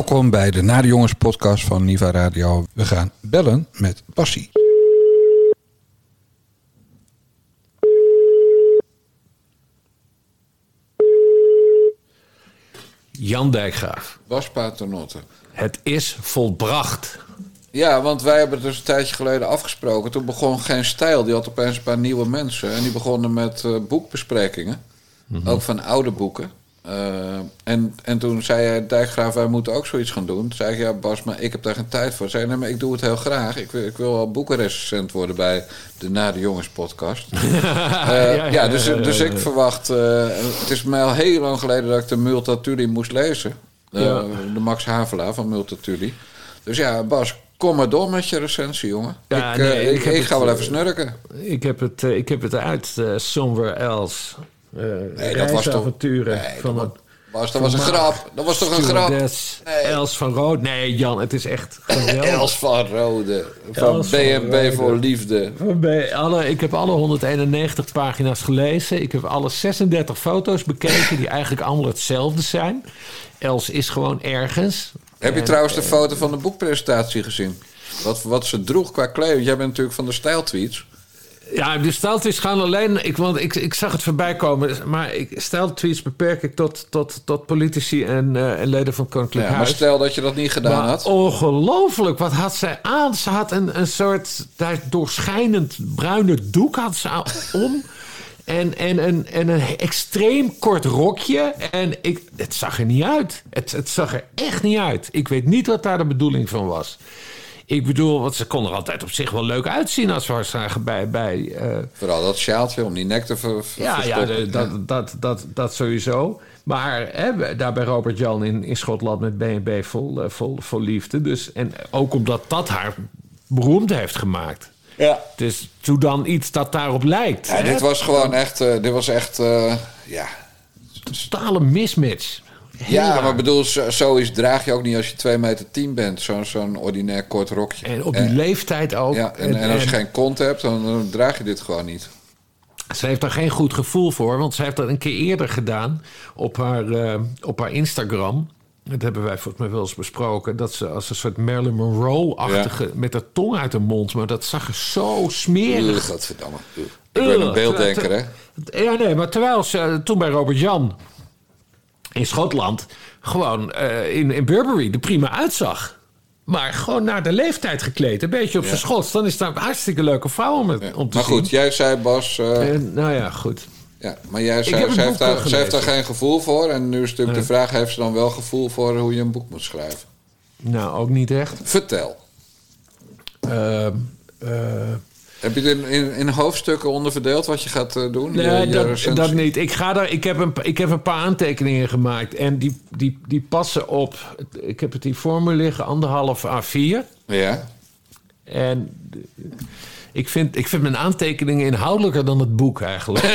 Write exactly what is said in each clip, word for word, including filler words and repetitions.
Welkom bij de Na de Jongens podcast van Niva Radio. We gaan bellen met Bassie. Jan Dijkgraaf. Bas Paternotte. Het is volbracht. Ja, want wij hebben het dus een tijdje geleden afgesproken. Toen begon Geen Stijl. Die had opeens een paar nieuwe mensen. En die begonnen met uh, boekbesprekingen. Mm-hmm. Ook van oude boeken. Uh, en, en toen zei hij, Dijkgraaf, wij moeten ook zoiets gaan doen. Toen zei ik, ja Bas, maar ik heb daar geen tijd voor. Zei nee, maar ik doe het heel graag. Ik wil, ik wil wel boekenrecensent worden bij de Na de Jongens podcast. uh, ja, ja, ja, dus, dus ik verwacht... Uh, het is mij al heel lang geleden dat ik de Multatuli moest lezen. Uh, ja. De Max Havelaar van Multatuli. Dus ja, Bas, kom maar door met je recensie, jongen. Ja, ik, nee, uh, ik, ik, heb ik ga het, wel even snurken. Ik heb het, uh, ik heb het uit uh, Somewhere Else. Uh, nee, dat was toch... Nee, van dat, was, dat was een grap. Dat was toch een grap? Nee. Els van Rode. Nee, Jan, het is echt geweldig. Els van Rode. Van B en B voor liefde. Van B, alle, ik heb alle honderdeenennegentig pagina's gelezen. Ik heb alle zesendertig foto's bekeken die eigenlijk allemaal hetzelfde zijn. Els is gewoon ergens. Heb je en, trouwens de uh, foto van de boekpresentatie gezien? Wat, wat ze droeg qua kleding. Jij bent natuurlijk van de stijltweets. Ja, de stijltweets gaan alleen... Ik, want ik, ik zag het voorbij komen. Maar ik, stijltweets beperk ik tot, tot, tot politici en, uh, en leden van Koninklijk ja, Huis. Maar stel dat je dat niet gedaan maar had. Ongelooflijk. Wat had zij aan? Ze had een, een soort daar doorschijnend bruine doek had ze om. En, en, en, en een extreem kort rokje. En ik, het zag er niet uit. Het, het zag er echt niet uit. Ik weet niet wat daar de bedoeling van was. Ik bedoel, want ze kon er altijd op zich wel leuk uitzien als we haar zagen bij... bij uh... Vooral dat sjaaltje om die nek te ver, ver, ja, verstoppen. Ja, de, dat, dat, dat, dat, dat sowieso. Maar hè, daar bij Robert Jan in, in Schotland met B en B vol, vol, vol liefde. Dus, en ook omdat dat haar beroemd heeft gemaakt. Ja. Dus doe dan iets dat daarop lijkt. Ja, dit was gewoon echt... Uh, dit was echt... Uh, ja. Totale mismatch. Heel ja, raar. maar bedoel, zo, zoiets draag je ook niet als je twee meter tien bent. Zo, zo'n ordinair kort rokje. En op die en, leeftijd ook. Ja, en, en, en als je en, geen kont hebt, dan, dan draag je dit gewoon niet. Ze heeft daar geen goed gevoel voor, want ze heeft dat een keer eerder gedaan op haar, uh, op haar Instagram. Dat hebben wij volgens mij wel eens besproken. Dat ze als een soort Marilyn Monroe-achtige... Ja. met haar tong uit de mond. Maar dat zag er zo smerig. Ugh, godverdamme. Ik ben een beelddenker, hè? Ja, nee, maar terwijl ze toen bij Robert Jan... in Schotland gewoon uh, in, in Burberry er prima uitzag. Maar gewoon naar de leeftijd gekleed. Een beetje op ja. zijn Schots. Dan is dat een hartstikke leuke vrouw om, het, ja. om te maar zien. Maar goed, jij zei Bas... Uh... Uh, nou ja, goed. Ja, maar jij zei, ze, heeft daar, ze heeft daar geen gevoel voor. En nu is natuurlijk uh. de vraag... heeft ze dan wel gevoel voor hoe je een boek moet schrijven? Nou, ook niet echt. Vertel. Uh, uh, Heb je het in, in, in hoofdstukken onderverdeeld wat je gaat uh, doen? Nee, je, je dat, dat niet. Ik, ga daar, ik, heb een, ik heb een paar aantekeningen gemaakt. En die, die, die passen op... Ik heb het hier voor me liggen, anderhalf A vier. Ja. En ik vind, ik vind mijn aantekeningen inhoudelijker dan het boek eigenlijk.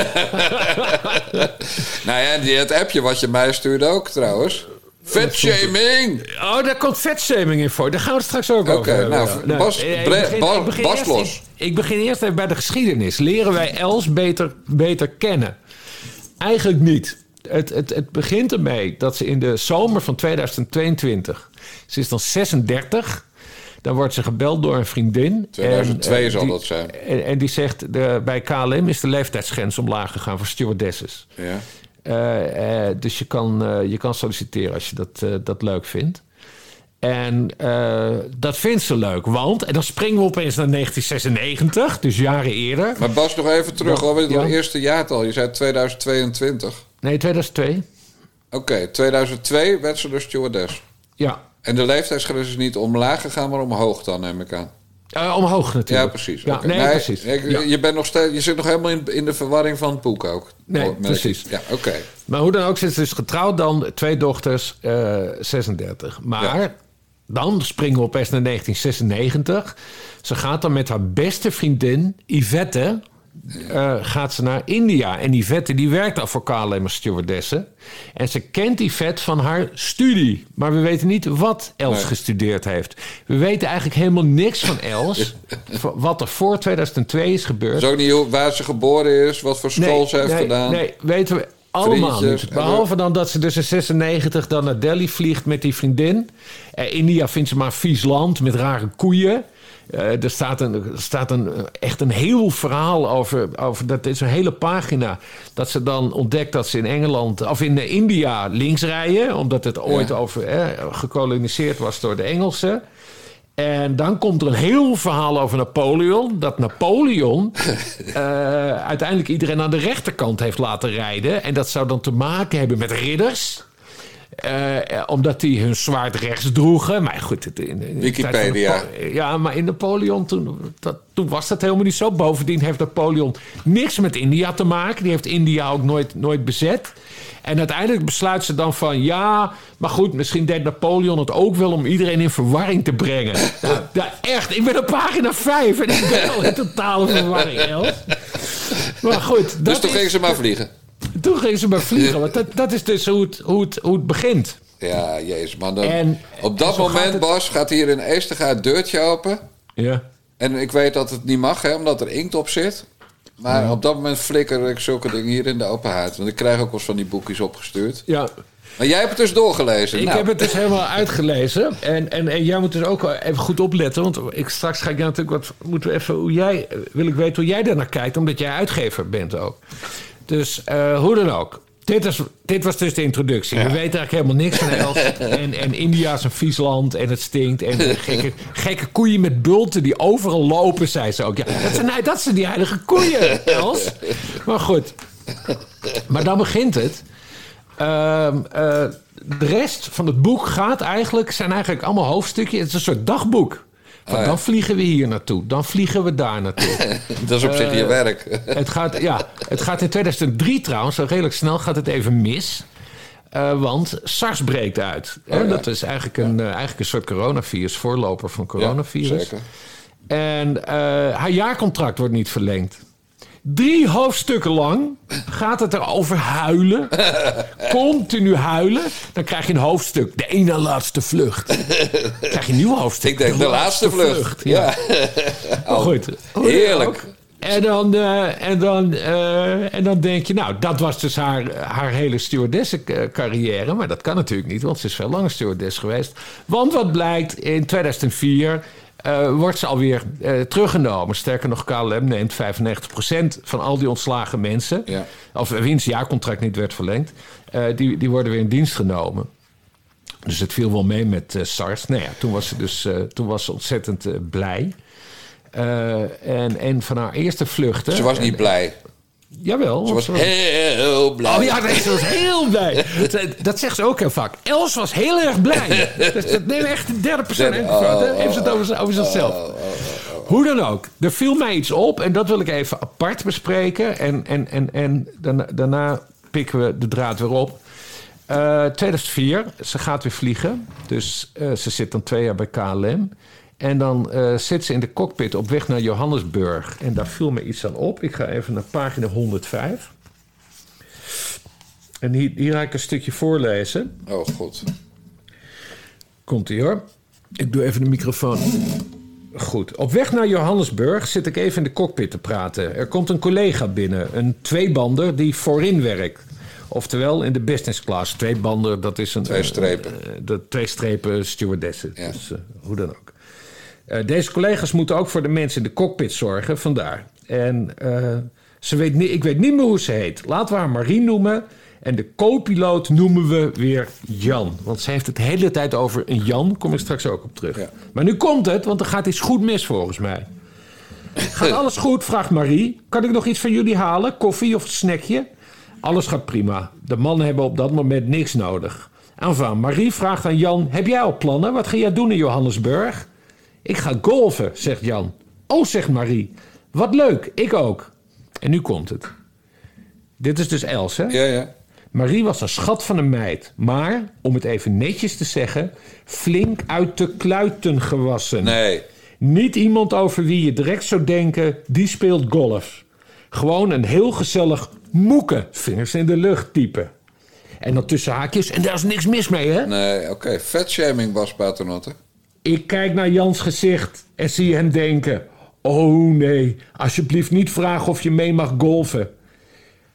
Nou ja, die, het appje wat je mij stuurde ook trouwens. Vetshaming! Oh, daar komt vetshaming in voor. Daar gaan we het straks ook over Oké, nou, nou, Bas, ik begin, Bas, ik Bas los. In, ik begin eerst even bij de geschiedenis. Leren wij Els beter, beter kennen? Eigenlijk niet. Het, het, het begint ermee dat ze in de zomer van tweeduizend tweeëntwintig... Ze is dan zesendertig... Dan wordt ze gebeld door een vriendin. tweeduizend twee en, zal die, dat zijn. En, en die zegt, de, bij K L M is de leeftijdsgrens omlaag gegaan voor stewardesses. Ja. Uh, uh, dus je kan, uh, je kan solliciteren als je dat, uh, dat leuk vindt. En uh, dat vindt ze leuk, want... En dan springen we opeens naar negentien zesennegentig, dus jaren eerder. Maar Bas, nog even terug, hoor. Het ja. eerste jaartal. Je zei tweeduizend tweeëntwintig. Nee, tweeduizend twee. Oké, okay, tweeduizend twee werd ze dus stewardess. Ja. En de leeftijdsgrens is niet omlaag gegaan, maar omhoog dan, neem ik aan. Uh, omhoog natuurlijk. Ja, precies. Ja, okay. nee, nee, precies. Ik, ja. je, bent nog steeds, je zit nog helemaal in, in de verwarring van het boek ook. Nee, oh, precies. Ja, oké. Okay. Maar hoe dan ook, ze is dus getrouwd dan, twee dochters, uh, zesendertig. Maar ja. dan springen we opeens naar negentien zesennegentig. Ze gaat dan met haar beste vriendin, Yvette... Uh, gaat ze naar India. En Yvette die werkt al voor K L M als stewardesse. En ze kent Yvette van haar studie. Maar we weten niet wat Els nee. gestudeerd heeft. We weten eigenlijk helemaal niks van Els. Wat er voor tweeduizend twee is gebeurd. Is ook niet waar ze geboren is, wat voor school nee, ze heeft nee, gedaan. Nee, weten we Allemaal vriendjes. niet. Behalve dan dat ze dus in zesennegentig dan naar Delhi vliegt met die vriendin. Uh, India vindt ze maar een vies land met rare koeien. Uh, er staat, een, er staat een, echt een heel verhaal over, over. Dat is een hele pagina. Dat ze dan ontdekt dat ze in Engeland. Of in uh, India links rijden. Omdat het ooit Ja. over, eh, gekoloniseerd was door de Engelsen. En dan komt er een heel verhaal over Napoleon. Dat Napoleon uh, uiteindelijk iedereen aan de rechterkant heeft laten rijden. En dat zou dan te maken hebben met ridders. Uh, omdat die hun zwaard rechts droegen. Maar goed, het, in, in Wikipedia. Napo- ja, maar in Napoleon, toen, dat, toen was dat helemaal niet zo. Bovendien heeft Napoleon niks met India te maken. Die heeft India ook nooit, nooit bezet. En uiteindelijk besluit ze dan van... ja, maar goed, misschien deed Napoleon het ook wel... om iedereen in verwarring te brengen. Nou, ja, echt, ik ben op pagina vijf... en ik ben al in totale verwarring, Els. Maar goed... Dat Dus toen is, gingen ze maar vliegen. Toen gingen ze maar vliegen. Want dat, dat is dus hoe het, hoe het, hoe het begint. Ja, jezus man. Dan, En- op dat en zo gaat moment, het- Bas, gaat hier in Eestega het deurtje open. Ja. En ik weet dat het niet mag, hè, omdat er inkt op zit. Maar Ja. op dat moment flikker ik zulke dingen hier in de open haard. Want ik krijg ook wel eens van die boekjes opgestuurd. Ja. Maar jij hebt het dus doorgelezen. Ik nou. heb het dus helemaal uitgelezen. En, en, en jij moet dus ook wel even goed opletten. Want ik, straks ga ik natuurlijk wat. Moeten we even hoe jij. Wil ik weten hoe jij daar naar kijkt. Omdat jij uitgever bent ook. Dus uh, hoe dan ook. Dit, is, dit was dus de introductie. Ja. We weten eigenlijk helemaal niks van Els. En, en India is een vies land en het stinkt. En gekke, gekke koeien met bulten die overal lopen, zei ze ook. Ja, dat, zijn, nee, dat zijn die heilige koeien, Els. Maar goed. Maar dan begint het. Uh, uh, de rest van het boek gaat eigenlijk, zijn eigenlijk allemaal hoofdstukjes. Het is een soort dagboek. Van, Oh ja. Dan vliegen we hier naartoe. Dan vliegen we daar naartoe. Dat is op zich je Uh, werk. Het gaat, ja, het gaat in tweeduizend drie trouwens, zo redelijk snel gaat het even mis. Uh, want SARS breekt uit. Oh, ja. Dat is eigenlijk een, uh, eigenlijk een soort coronavirus, voorloper van coronavirus. Ja, zeker. En uh, haar jaarcontract wordt niet verlengd. Drie hoofdstukken lang gaat het erover huilen. Continu huilen. Dan krijg je een hoofdstuk. De ene laatste vlucht. Dan krijg je een nieuw hoofdstuk. Ik denk de laatste vlucht. Ja. Oh, Goed. heerlijk. En dan, uh, en, dan, uh, en dan denk je, nou, dat was dus haar, haar hele stewardessencarrière. Maar dat kan natuurlijk niet, want ze is veel langer stewardess geweest. Want wat blijkt, in tweeduizend vier uh, wordt ze alweer uh, teruggenomen. Sterker nog, K L M neemt vijfennegentig procent van al die ontslagen mensen... Ja. of wiens jaarcontract niet werd verlengd... Uh, die, die worden weer in dienst genomen. Dus het viel wel mee met uh, SARS. Nou ja, toen was ze dus uh, toen was ze ontzettend uh, blij... Uh, en, en van haar eerste vluchten... Ze was niet en, blij. Jawel. Ze was heel blij. Oh ja, nee, ze was heel blij. Dat zegt ze ook heel vaak. Els was heel erg blij. Dus dat neem echt de derde persoon in. Oh, Dan heeft ze het over, over zichzelf. Oh, oh, oh, oh. Hoe dan ook. Er viel mij iets op. En dat wil ik even apart bespreken. En, en, en, en daarna, daarna pikken we de draad weer op. Uh, tweeduizend vier. Ze gaat weer vliegen. Dus uh, ze zit dan twee jaar bij K L M. En dan uh, zit ze in de cockpit op weg naar Johannesburg. En daar viel me iets aan op. Ik ga even naar pagina honderdvijf. En hier, hier ga ik een stukje voorlezen. Oh, god. Komt-ie hoor. Ik doe even de microfoon. Goed. Op weg naar Johannesburg zit ik even in de cockpit te praten. Er komt een collega binnen. Een tweebander die voorin werkt. Oftewel in de business class. Tweebander, dat is een... Twee strepen. Uh, de twee strepen stewardessen. Ja. Dus uh, hoe dan ook. Uh, deze collega's moeten ook voor de mensen in de cockpit zorgen, vandaar. En uh, ze weet niet, ik weet niet meer hoe ze heet. Laten we haar Marie noemen. En de co-piloot noemen we weer Jan. Want ze heeft het de hele tijd over een Jan. Kom ik straks ook op terug. Ja. Maar nu komt het, want er gaat iets goed mis volgens mij. Gaat alles goed, vraagt Marie. Kan ik nog iets van jullie halen? Koffie of een snackje? Alles gaat prima. De mannen hebben op dat moment niks nodig. Enfin, Marie vraagt aan Jan... Heb jij al plannen? Wat ga jij doen in Johannesburg? Ik ga golfen, zegt Jan. Oh, zegt Marie. Wat leuk, ik ook. En nu komt het. Dit is dus Els, hè? Ja, ja. Marie was een schat van een meid. Maar, om het even netjes te zeggen... flink uit de kluiten gewassen. Nee. Niet iemand over wie je direct zou denken... die speelt golf. Gewoon een heel gezellig moeken, vingers in de lucht type. En dan tussen haakjes, en daar is niks mis mee, hè? Nee, oké. Okay. Vetshaming, Bas Paternotte. Ik kijk naar Jans gezicht en zie hem denken... Oh nee, alsjeblieft niet vragen of je mee mag golfen.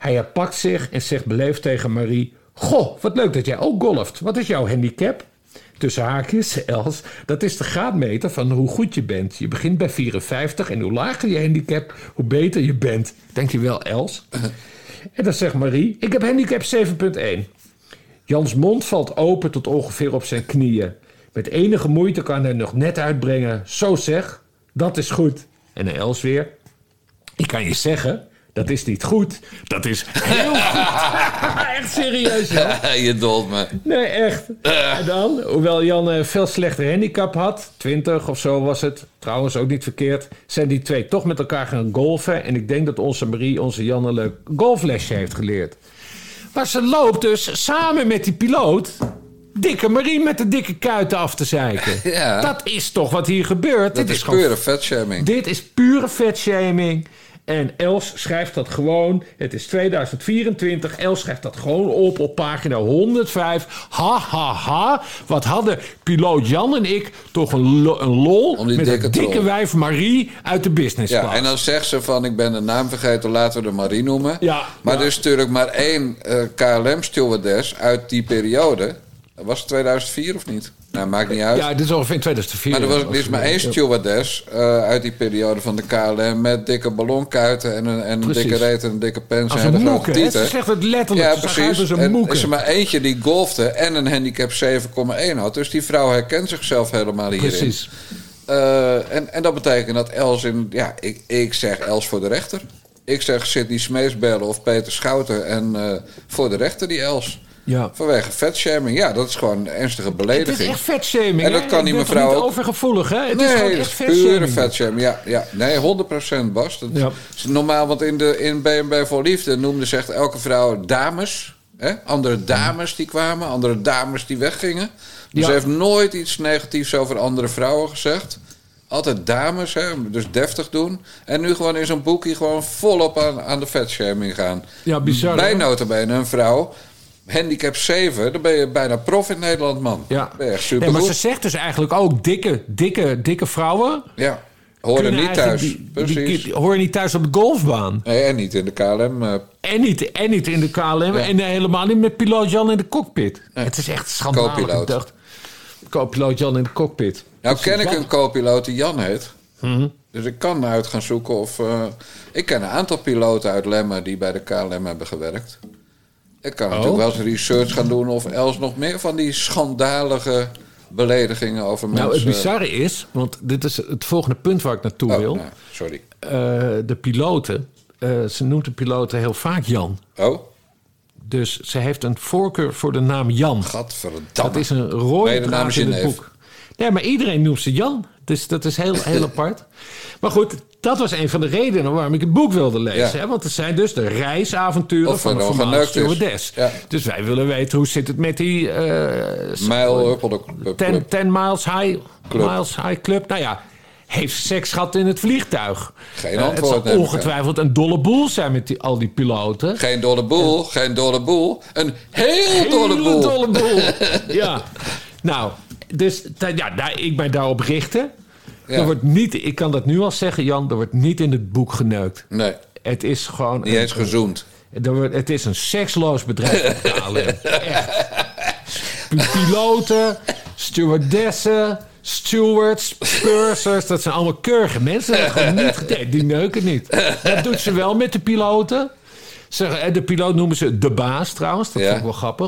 Hij herpakt zich en zegt beleefd tegen Marie... Goh, wat leuk dat jij ook golft. Wat is jouw handicap? Tussen haakjes, Els, dat is de graadmeter van hoe goed je bent. Je begint bij vierenvijftig en hoe lager je handicap, hoe beter je bent. Dankjewel, Els. En dan zegt Marie, ik heb handicap zeven punt één. Jans mond valt open tot ongeveer op zijn knieën. Met enige moeite kan hij nog net uitbrengen. Zo zeg, dat is goed. En dan Els weer. Ik kan je zeggen, dat is niet goed. Dat is heel goed. Echt serieus, Jan. Je dolt me. Nee, echt. En dan, hoewel Jan een veel slechter handicap had... twintig of zo was het, trouwens ook niet verkeerd... zijn die twee toch met elkaar gaan golfen... en ik denk dat onze Marie onze Jan een leuk golflesje heeft geleerd. Maar ze loopt dus samen met die piloot... dikke Marie met de dikke kuiten af te zeiken. Ja. Dat is toch wat hier gebeurt. Dat dit is, is pure gewoon, vetshaming. Dit is pure vetshaming. En Els schrijft dat gewoon... Het is tweeduizend vierentwintig. Els schrijft dat gewoon op op pagina honderdvijf. Ha, ha, ha. Wat hadden piloot Jan en ik toch een, lo- een lol... Om die met dikke een dikke troll. wijf Marie uit de business class. Ja, en dan zegt ze van, ik ben de naam vergeten, laten we de Marie noemen. Ja, maar ja. er is natuurlijk maar één uh, K L M-stewardess uit die periode. Was het tweeduizend vier of niet? Nou, maakt niet uit. Ja, dit is ongeveer in tweeduizend vier. Maar er was er is maar één stewardess uh, uit die periode van de K L M... met dikke ballonkuiten en een, en een dikke reet en een dikke pens. Als en een hele moeke, grote hè? tieten. Ze zegt het letterlijk. Ja, Ze precies. schrijven ze En moeke. is er maar eentje die golfde en een handicap zeven komma één had. Dus die vrouw herkent zichzelf helemaal hierin. Precies. Uh, en, en dat betekent dat Els in... Ja, ik, ik zeg Els voor de rechter. Ik zeg Sidney Smees bellen of Peter Schouten... en uh, voor de rechter die Els. Ja. Vanwege vetshaming. Ja, dat is gewoon een ernstige belediging. Het is echt vetshaming. En dat hè? kan die Ik ben mevrouw toch ook- niet overgevoelig, hè? Het nee, is gewoon dat echt is pure vetshaming. vetshaming. Ja, ja. Nee, honderd procent Bas. Dat Ja. is normaal, want in, de, in B en B voor Liefde noemde ze echt elke vrouw dames. Hè? Andere dames die kwamen, andere dames die weggingen. Dus Ja. ze heeft nooit iets negatiefs over andere vrouwen gezegd. Altijd dames, hè? Dus deftig doen. En nu gewoon in zo'n boekje gewoon volop aan, aan de vetshaming gaan. Ja, bizar, Bij hè? nota bene een vrouw... handicap zeven, dan ben je bijna prof in Nederland, man. Ja. Ben je echt Nee, supergoed. maar ze zegt dus eigenlijk ook dikke, dikke, dikke vrouwen... Ja, horen kunnen niet eigenlijk thuis. Die, Precies. die, die horen niet thuis op de golfbaan. Nee, en niet in de K L M. Uh, En niet, en niet in de K L M. Ja. En helemaal niet met piloot Jan in de cockpit. Nee. Het is echt schandalig. Co-piloot. Ik dacht, co-piloot Jan in de cockpit. nou, Dus ken ik wat- een co-piloot die Jan heet. Mhm. Dus ik kan uit gaan zoeken of... Uh, ik ken een aantal piloten uit Lemmen die bij de K L M hebben gewerkt. Ik kan natuurlijk wel eens research gaan doen... of Els nog meer van die schandalige beledigingen over mensen... Nou, het bizarre is, want dit is het volgende punt waar ik naartoe Oh, wil. nou, sorry. Uh, de piloten, uh, ze noemt de piloten heel vaak Jan. Oh, Dus ze heeft een voorkeur voor de naam Jan. gadverdamme. Dat is een rode Nee, de naam draad is in het Geneef. boek. Nee, maar iedereen noemt ze Jan. Dus dat is heel, heel apart. Maar goed, dat was een van de redenen waarom ik het boek wilde lezen. Ja. Hè? Want het zijn dus de reisavonturen Of van er een nog voormalige geneukt is. stewardess. Ja. Dus wij willen weten, hoe zit het met die... Uh, Mijl Huppelde ten, ten miles high, Club. miles high Club. Nou ja, heeft ze seks gehad in het vliegtuig? Geen Uh, antwoord, Het neem zal ik ongetwijfeld een dolle boel zijn met die, al die piloten. Geen dolle boel, geen dolle boel. Een heel dolle Hele boel. dolle boel. Ja. Nou, dus da- ja, daar, ik ben daarop richten. Ja. Er wordt niet, ik kan dat nu al zeggen, Jan, er wordt niet in het boek geneukt. Nee, Het is gewoon... niet eens gezoend. Er wordt, het is een seksloos bedrijf op K L M. Echt. Piloten, stewardessen, stewards, pursers, dat zijn allemaal keurige mensen. Dat gewoon niet gedaan. Die neuken niet. Dat doet ze wel met de piloten. Ze, de piloot noemen ze de baas trouwens. Dat Ja. vind ik wel grappig.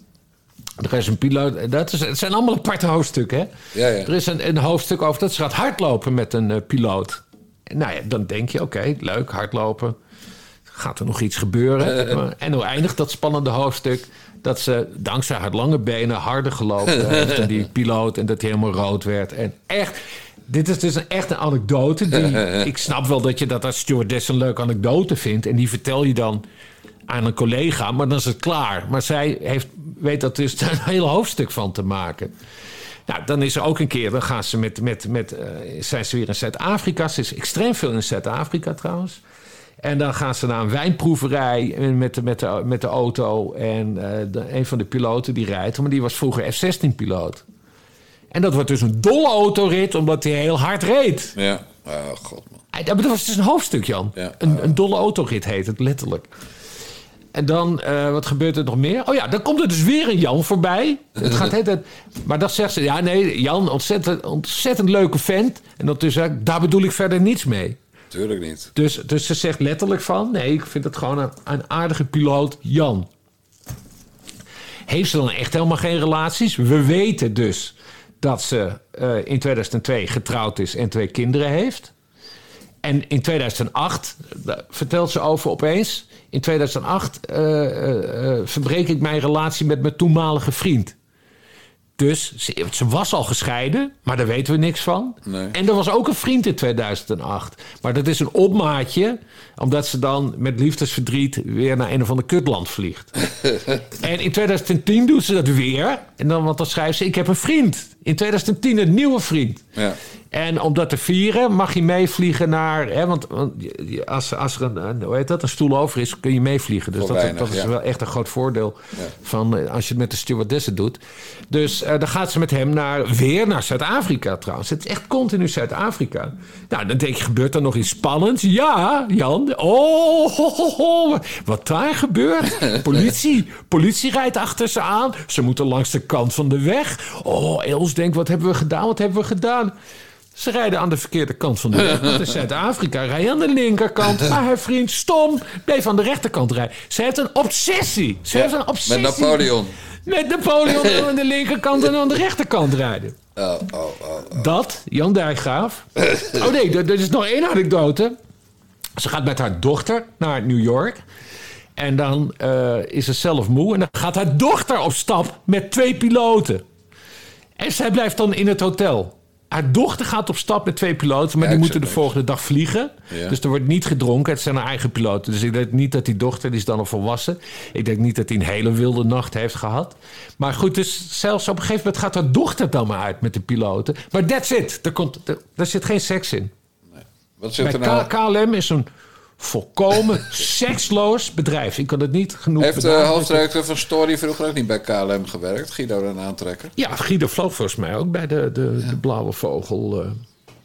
Er is een piloot. Dat is, het zijn allemaal aparte hoofdstukken. Hè? Ja, ja. Er is een, een hoofdstuk over dat ze gaat hardlopen met een uh, piloot. Nou ja, dan denk je, oké, okay, leuk, hardlopen. Gaat er nog iets gebeuren? En hoe eindigt dat spannende hoofdstuk? Dat ze dankzij haar lange benen harder gelopen heeft dan die piloot. En dat hij helemaal rood werd. En echt, dit is dus een, echt een anekdote. Die, ik snap wel dat je dat als stewardess een leuke anekdote vindt. En die vertel je dan aan een collega, maar dan is het klaar. Maar zij heeft, weet dat dus een heel hoofdstuk van te maken. Nou, dan is er ook een keer, dan gaan ze met, met, met uh, zijn ze weer in Zuid-Afrika. Ze is extreem veel in Zuid-Afrika trouwens. En dan gaan ze naar een wijnproeverij met de, met de, met de auto. En uh, de, een van de piloten die rijdt, maar die was vroeger F zestien piloot. En dat wordt dus een dolle autorit, omdat hij heel hard reed. Ja, oh god man. Dat was dus een hoofdstuk, Jan. Ja. Een, een dolle autorit heet het, letterlijk. En dan, uh, wat gebeurt er nog meer? Oh ja, dan komt er dus weer een Jan voorbij. Het gaat het, het, maar dan zegt ze, ja nee, Jan, ontzettend, ontzettend leuke vent. En dan daar bedoel ik verder niets mee. Tuurlijk niet. Dus, dus ze zegt letterlijk van, nee, ik vind het gewoon een, een aardige piloot, Jan. Heeft ze dan echt helemaal geen relaties? We weten dus dat ze uh, in tweeduizend twee getrouwd is en twee kinderen heeft. En in tweeduizend acht, daar vertelt ze over opeens... in tweeduizend acht uh, uh, uh, verbreek ik mijn relatie met mijn toenmalige vriend. Dus ze, ze was al gescheiden, maar daar weten we niks van. Nee. En er was ook een vriend in tweeduizend acht. Maar dat is een opmaatje, omdat ze dan met liefdesverdriet... weer naar een of ander kutland vliegt. En in tweeduizend tien doet ze dat weer. En dan, want dan schrijft ze, ik heb een vriend. In tweeduizend tien een nieuwe vriend. Ja. En om dat te vieren mag je meevliegen naar... Hè, want, want als, als er een, een, hoe heet dat, een stoel over is, kun je meevliegen. Dus dat, weinig, dat is ja. wel echt een groot voordeel ja. van als je het met de stewardessen doet. Dus uh, dan gaat ze met hem naar, weer naar Zuid-Afrika trouwens. Het is echt continu Zuid-Afrika. Nou, dan denk je, gebeurt er nog iets spannends? Ja, Jan. Oh, ho, ho, ho. Wat daar gebeurt? Politie. Politie rijdt achter ze aan. Ze moeten langs de kant van de weg. Oh, Els denkt, wat hebben we gedaan? Wat hebben we gedaan? Ze rijden aan de verkeerde kant van de weg. Want in Zuid-Afrika rijdt aan de linkerkant. Maar haar vriend stom bleef aan de rechterkant rijden. Ze heeft een obsessie. Ze ja, heeft een obsessie. Met Napoleon. Met Napoleon aan de linkerkant en aan de rechterkant rijden. Oh, oh, oh, oh. Dat, Jan Dijkgraaf. Oh nee, er, er is nog één anekdote. Ze gaat met haar dochter naar New York. En dan uh, is ze zelf moe. En dan gaat haar dochter op stap met twee piloten. En zij blijft dan in het hotel. Haar dochter gaat op stap met twee piloten, maar ja, die moeten de volgende dag vliegen. Ja. Dus er wordt niet gedronken. Het zijn haar eigen piloten. Dus ik denk niet dat die dochter, die is dan al volwassen. Ik denk niet dat hij een hele wilde nacht heeft gehad. Maar goed, dus zelfs op een gegeven moment gaat haar dochter dan maar uit met de piloten. Maar that's it. Er, komt, er, er zit geen seks in. Nee. Wat zit er Bij nou? K L M is een volkomen seksloos bedrijf. Ik kan het niet genoeg Heeft de hoofdredacteur van Story vroeger ook niet bij K L M gewerkt? Guido dan aantrekker? Ja, Guido vloog volgens mij ook bij de, de, ja. de Blauwe Vogel. Uh.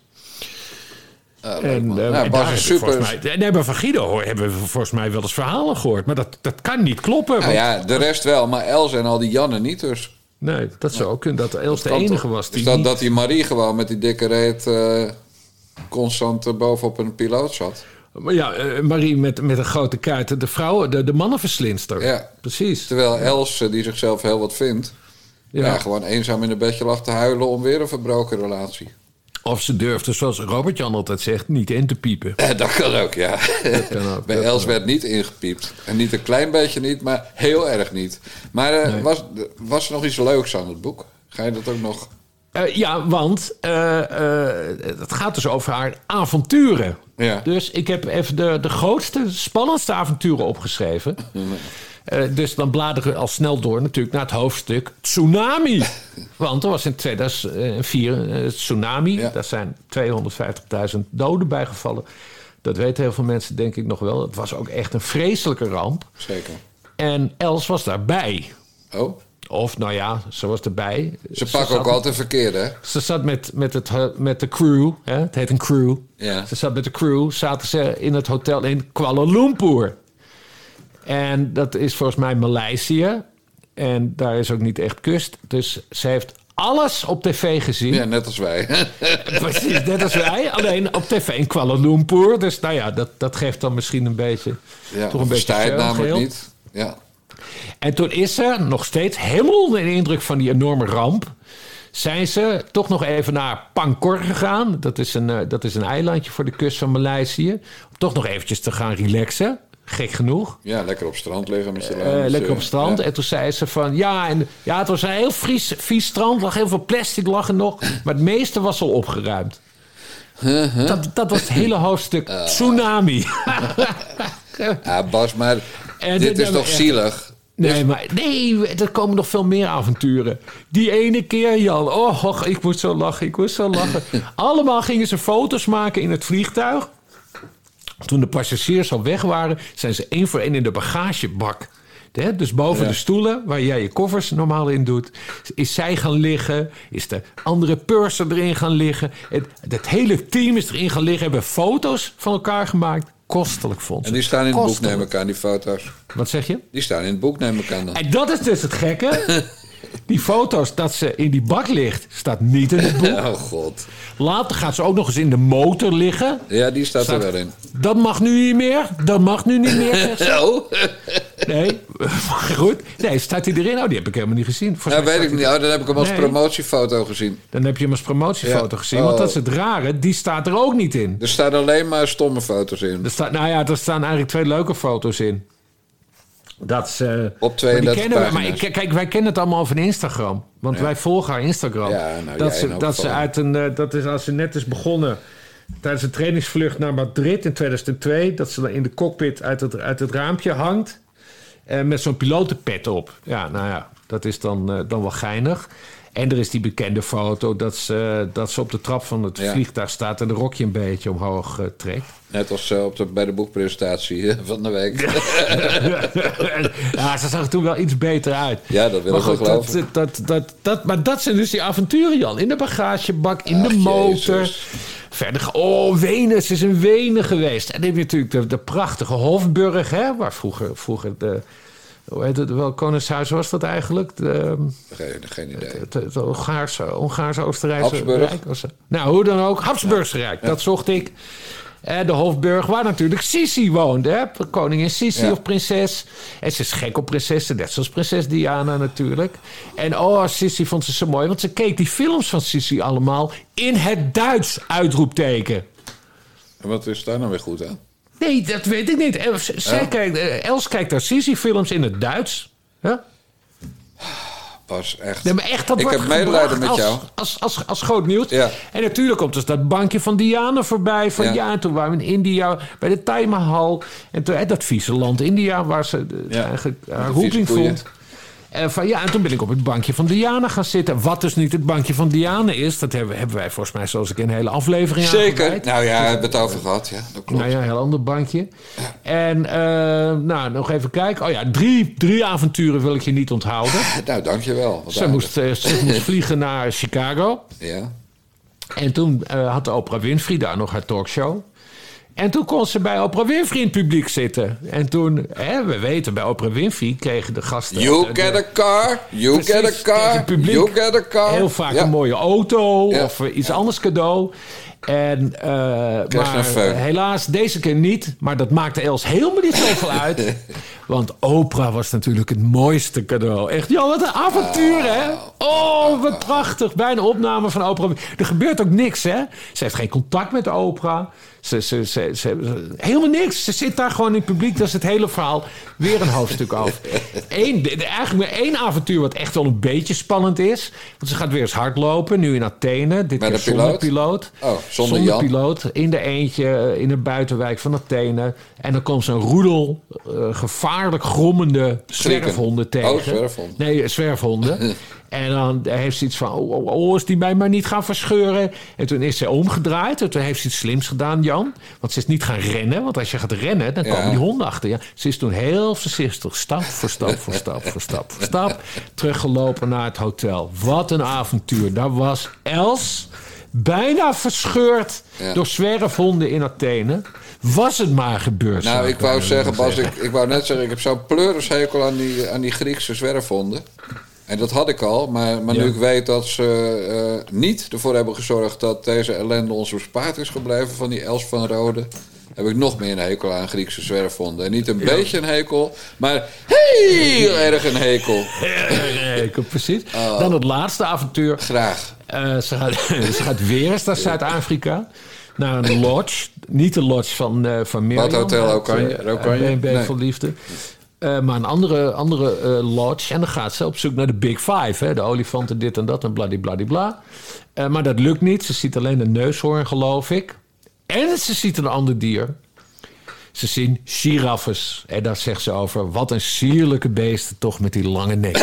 Uh, en, uh, nou, Bas is super. Mij, nee, maar van Guido hoor, hebben we volgens mij wel eens verhalen gehoord. Maar dat, dat kan niet kloppen. Nou ja, de rest wel, maar Els en al die Jannen niet dus. Nee, dat zou ook kunnen. Dat Els de enige was die Dus dat, niet... dat die Marie gewoon met die dikke reet uh, constant uh, bovenop een piloot zat. Maar ja, uh, Marie met, met een grote kaart. De vrouw, de, de mannenverslinster. Ja. Precies. Terwijl Els, uh, die zichzelf heel wat vindt... Ja. ja, gewoon eenzaam in een bedje lag te huilen om weer een verbroken relatie. Of ze durfde, zoals Robert-Jan altijd zegt, niet in te piepen. Ja, dat kan ook, ja. Dat kan ook, bij Els werd niet ingepiept. En niet een klein beetje niet, maar heel erg niet. Maar uh, nee. was, was er nog iets leuks aan het boek? Ga je dat ook nog... Uh, ja, want uh, uh, het gaat dus over haar avonturen. Ja. Dus ik heb even de, de grootste, spannendste avonturen opgeschreven. Uh, dus dan bladeren we al snel door natuurlijk naar het hoofdstuk tsunami. Want er was in tweeduizend vier een tsunami. Ja. Daar zijn tweehonderdvijftigduizend doden bijgevallen. Dat weten heel veel mensen denk ik nog wel. Het was ook echt een vreselijke ramp. Zeker. En Els was daarbij. Oh. Of, nou ja, ze was erbij. Ze, ze pakken ook altijd verkeerd, hè? Ze zat met, met, het, met de crew. Hè? Het heet een crew. Ja. Ze zat met de crew. Zaten ze in het hotel in Kuala Lumpur. En dat is volgens mij Maleisië. En daar is ook niet echt kust. Dus ze heeft alles op tv gezien. Ja, net als wij. Precies, net als wij. Alleen op tv in Kuala Lumpur. Dus nou ja, dat, dat geeft dan misschien een beetje... Ja, toch een beetje het namelijk niet. Ja. En toen is ze nog steeds helemaal onder de indruk van die enorme ramp... zijn ze toch nog even naar Pangkor gegaan. Dat is een, uh, dat is een eilandje voor de kust van Maleisië. Om toch nog eventjes te gaan relaxen. Gek genoeg. Ja, lekker op strand liggen met z'n uh, uh, Lekker op strand. Ja. En toen zei ze van... Ja, en, ja het was een heel vies, vies strand. Er lag heel veel plastic lag er nog. Maar het meeste was al opgeruimd. Uh-huh. Dat, dat was het hele hoofdstuk uh. tsunami. Ja, Bas, maar en dit de, is de, toch echt, zielig? Nee, dus... maar nee, er komen nog veel meer avonturen. Die ene keer, Jan. Oh, oh ik moest zo lachen, ik moest zo lachen. Allemaal gingen ze foto's maken in het vliegtuig. Toen de passagiers al weg waren, zijn ze één voor één in de bagagebak. He, dus boven ja. de stoelen, waar jij je koffers normaal in doet... is zij gaan liggen, is de andere purser erin gaan liggen. Het, het hele team is erin gaan liggen, hebben foto's van elkaar gemaakt. kostelijk vond. En die staan in het Kostelijk. boek, neem ik aan, die foto's. Wat zeg je? Die staan in het boek, neem ik aan dan. En dat is dus het gekke. Die foto's dat ze in die bak ligt, staat niet in het boek. Oh god. Later gaat ze ook nog eens in de motor liggen. Ja, die staat, Staat- er wel in. Dat mag nu niet meer. Dat mag nu niet meer. zegt ze. Oh, Nee, maar goed. Nee, staat hij erin? Oh, die heb ik helemaal niet gezien. Volgens nou, mij weet ik staat niet. hij- Oh, dan heb ik hem als Nee. promotiefoto gezien. Dan heb je hem als promotiefoto Ja. gezien. Want Oh. dat is het rare. Die staat er ook niet in. Er staan alleen maar stomme foto's in. Er staat, nou ja, er staan eigenlijk twee leuke foto's in. Dat ze, Op tweeëndertig maar die kennen we, maar pagina's. ik, kijk, wij kennen het allemaal van Instagram. Want wij volgen haar Instagram. Ja, nou, dat jij ze, en ook dat ze volgen. uit een, eh, dat is als ze net is begonnen tijdens een trainingsvlucht naar Madrid in tweeduizend twee, dat ze dan in de cockpit uit het, uit het raampje hangt. Eh, met zo'n pilotenpet op. Ja, nou ja, dat is dan, eh, dan wel geinig. En er is die bekende foto dat ze, dat ze op de trap van het Ja. vliegtuig staat en de rokje een beetje omhoog eh, trekt. Net als eh, op de, bij de boekpresentatie eh, van de week. Ja, ze zag er toen wel iets beter uit. Ja, dat wil Maar ik wel goed, geloven. dat, dat, dat, dat, maar dat zijn dus die avonturen, Jan. In de bagagebak, in Ach, de motor. Jezus. Verder, ge- oh, Wenen. Ze is in Wenen geweest. En dan heb je natuurlijk de, de prachtige Hofburg, hè, waar vroeger, vroeger de... Hoe heet het? Wel koningshuis was dat eigenlijk? De, Geen, geen idee. het, het Hongaarse, Hongaarse Oostenrijkse Habsburg. Rijk. Was het? Nou, hoe dan ook. Habsburgse Rijk, dat zocht ik. Eh, de Hofburg, waar natuurlijk Sissi woonde. Hè? Koningin Sissi Ja. of prinses. En ze is gek op prinsessen, net zoals prinses Diana natuurlijk. En oh, Sissi vond ze zo mooi, want ze keek die films van Sissi allemaal in het Duits, uitroepteken. En wat is daar nou weer goed aan? Nee, dat weet ik niet. Els, zij Ja. kijkt, eh, Els kijkt naar Sissi-films in het Duits. Ja? Pas echt. Nee, maar echt, dat ik wordt heb medelijden gebracht met als, jou. Als, als, als groot nieuws. Ja. En natuurlijk komt dus dat bankje van Diana voorbij. Van ja, Ja. en toen waren we in India bij de Taj Mahal. En toen, hè, dat vieze land India, waar ze de, Ja. eigenlijk haar De vieze roeping koeien. vond. En, van, ja, en toen ben ik op het bankje van Diana gaan zitten. Wat dus niet het bankje van Diana is, dat hebben, hebben wij volgens mij, zoals ik in een hele aflevering Zeker. aangeweid. Nou ja, we hebben het over gehad. Ja, dat klopt. Nou ja, een heel ander bankje. En eh, nou, nog even kijken. Oh ja, drie, drie avonturen wil ik je niet onthouden. Nou, dankjewel. Wat Ze aardig. moest, eh, ze moest vliegen naar Chicago. Ja. En toen eh, had Oprah Winfrey daar nog haar talkshow. En toen kon ze bij Oprah Winfrey in het publiek zitten. En toen, hè, we weten, bij Oprah Winfrey kregen de gasten... You de- de- get a car. You Precies, get a kreeg car. het publiek You get a car. heel vaak Ja. een mooie auto Ja. of eh, iets anders cadeau. En, eh, Krijg je een maar föhn. helaas deze keer niet. Maar dat maakte Els helemaal niet zoveel uit. Want Oprah was natuurlijk het mooiste cadeau. Echt, joh, wat een avontuur, hè? Oh, wat prachtig. Bij een opname van Oprah. Er gebeurt ook niks, hè? Ze heeft geen contact met Oprah. Ze, ze, ze, ze, helemaal niks. Ze zit daar gewoon in het publiek. Dat is het hele verhaal. Weer een hoofdstuk af. Eén, de- de- eigenlijk maar één avontuur wat echt wel een beetje spannend is. Want ze gaat weer eens hardlopen. Nu in Athene. Dit Met keer een zonder piloot? piloot. Oh, zonder Jan. piloot. In de eentje. In een buitenwijk van Athene. En dan komt ze een roedel eh, gevaarlijk grommende zwerfhonden tegen. Oh, zwerfhonden. Nee, zwerfhonden. En dan heeft ze iets van, oh, oh, oh, als die mij maar niet gaan verscheuren. En toen is ze omgedraaid. En toen heeft ze iets slims gedaan, Jan. Want ze is niet gaan rennen. Want als je gaat rennen, dan Ja. komen die honden achter je. Ze is toen heel voorzichtig, stap voor stap voor stap voor stap voor stap... teruggelopen naar het hotel. Wat een avontuur. Daar was Els bijna verscheurd Ja. door zwerfhonden in Athene. Was het maar gebeurd. Nou, zou ik wou bijna zeggen, willen Bas, ik, ik wou net zeggen, ik heb zo'n pleurishekel aan die, aan die Griekse zwerfhonden. En dat had ik al, maar, maar nu Ja. ik weet dat ze eh, niet ervoor hebben gezorgd dat deze ellende ons bespaard is gebleven van die Els van Rode, heb ik nog meer een hekel aan Griekse zwerfhonden. En niet een beetje een hekel, maar heel erg een hekel. Nee, ik- precies. Oh. Dan het laatste avontuur. Graag. Eh, ze, gaat, ze gaat weer eens naar Zuid-Afrika. Naar een lodge. Niet de lodge van, uh, van Mirjam. Badhotel uit, Oranje- eh, Oranje? uit B en B Nee. van Liefde. Uh, maar een andere, andere uh, lodge. En dan gaat ze op zoek naar de Big Five. Hè? De olifanten, dit en dat en bladibladibla. Uh, maar dat lukt niet. Ze ziet alleen een neushoorn, geloof ik. En ze ziet een ander dier. Ze zien giraffes. En daar zegt ze over. Wat een sierlijke beesten toch met die lange nek.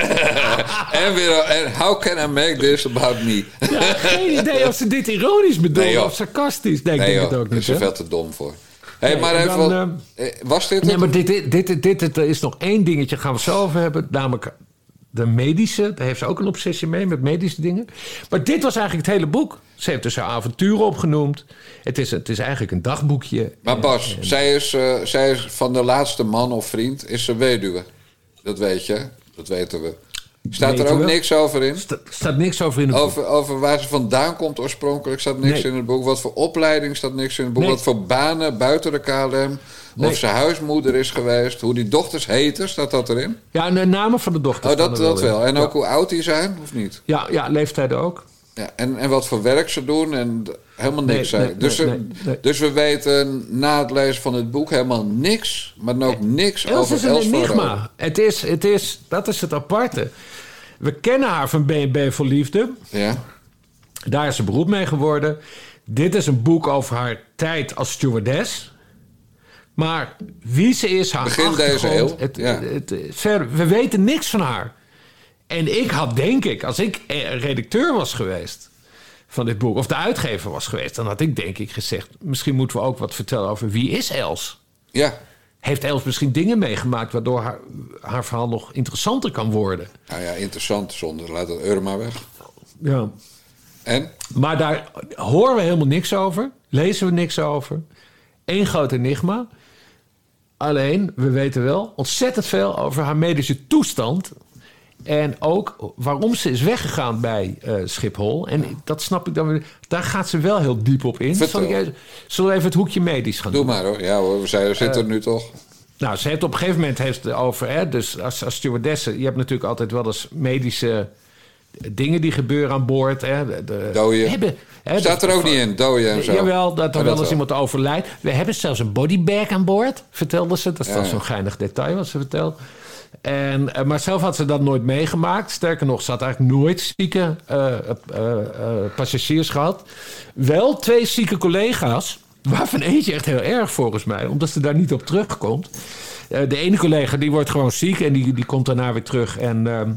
En weer, en how can I make this about me? Ja, geen idee of ze dit ironisch bedoelt Nee, joh. of sarcastisch. Nee, ik Nee denk joh, het ook daar niet. is er hè? veel te dom voor. Hé, Nee, maar en even dan, wat, eh, was dit Nee, het? maar dit, dit, dit, dit, dit, er is nog één dingetje, gaan we het zo over hebben. Namelijk de medische, daar heeft ze ook een obsessie mee met medische dingen. Maar dit was eigenlijk het hele boek. Ze heeft dus haar avonturen opgenoemd. Het is, het is eigenlijk een dagboekje. Maar Bas, en, en... Zij, is, uh, zij is van de laatste man of vriend, is ze weduwe. Dat weet je, dat weten we. Staat weten er ook we? niks over in? Sta, staat niks over in het over, boek. over waar ze vandaan komt oorspronkelijk staat niks Nee. in het boek. Wat voor opleiding staat niks in het boek. Nee. Wat voor banen buiten de K L M. Nee. Of ze huismoeder is geweest. Hoe die dochters heten, staat dat erin? Ja, en de namen van de dochters. Oh, dat, staan er dat wel. in. En ja. ook hoe oud die zijn, of niet? Ja, ja, leeftijden ook. Ja, en, en wat voor werk ze doen en d- helemaal niks. Nee, zei- nee, dus, nee, we- nee, nee. dus we weten na het lezen van het boek helemaal niks, maar dan ook niks Els over is een Els van Rode. enigma. Het is, het is, dat is het aparte. We kennen haar van B en B voor Liefde. Ja, Daar is ze beroep mee geworden. Dit is een boek over haar tijd als stewardess. Maar wie ze is, haar Begin achtergrond... deze eeuw, Het, ja. het, het- verder, we weten niks van haar. En ik had, denk ik, als ik eh, redacteur was geweest van dit boek... of de uitgever was geweest, dan had ik denk ik gezegd... misschien moeten we ook wat vertellen over wie is Els. ja. Heeft Els misschien dingen meegemaakt... waardoor haar, haar verhaal nog interessanter kan worden? Nou ja, interessant zonder. Laat dat euro maar weg. Ja. En? Maar daar horen we helemaal niks over. Lezen we niks over. Eén groot enigma. Alleen, we weten wel ontzettend veel over haar medische toestand. En ook waarom ze is weggegaan bij uh, Schiphol. En dat snap ik dan weer. Daar gaat ze wel heel diep op in. Vertel. Zal ik even, zullen we even het hoekje medisch gaan Doe doen? maar hoor. Ja hoor, we zijn, we zitten er nu toch. Nou, ze heeft op een gegeven moment heeft het over... Hè, dus als, als stewardesse... Je hebt natuurlijk altijd wel eens medische dingen die gebeuren aan boord. Hè, de, de, Dooien. hebben, hè, Staat de- er ook niet in, dooien en zo. Jawel, dat er Oh, wel dat eens iemand overlijdt. We hebben zelfs een bodybag aan boord, vertelde ze. Dat is Ja, dan ja. zo'n geinig detail wat ze vertelt. En, eh, maar zelf had ze dat nooit meegemaakt. Sterker nog, ze had eigenlijk nooit zieke eh, eh, eh, passagiers gehad. Wel twee zieke collega's, waarvan eentje echt heel erg volgens mij, omdat ze daar niet op terugkomt. Eh, de ene collega die wordt gewoon ziek en die, die komt daarna weer terug. En ehm,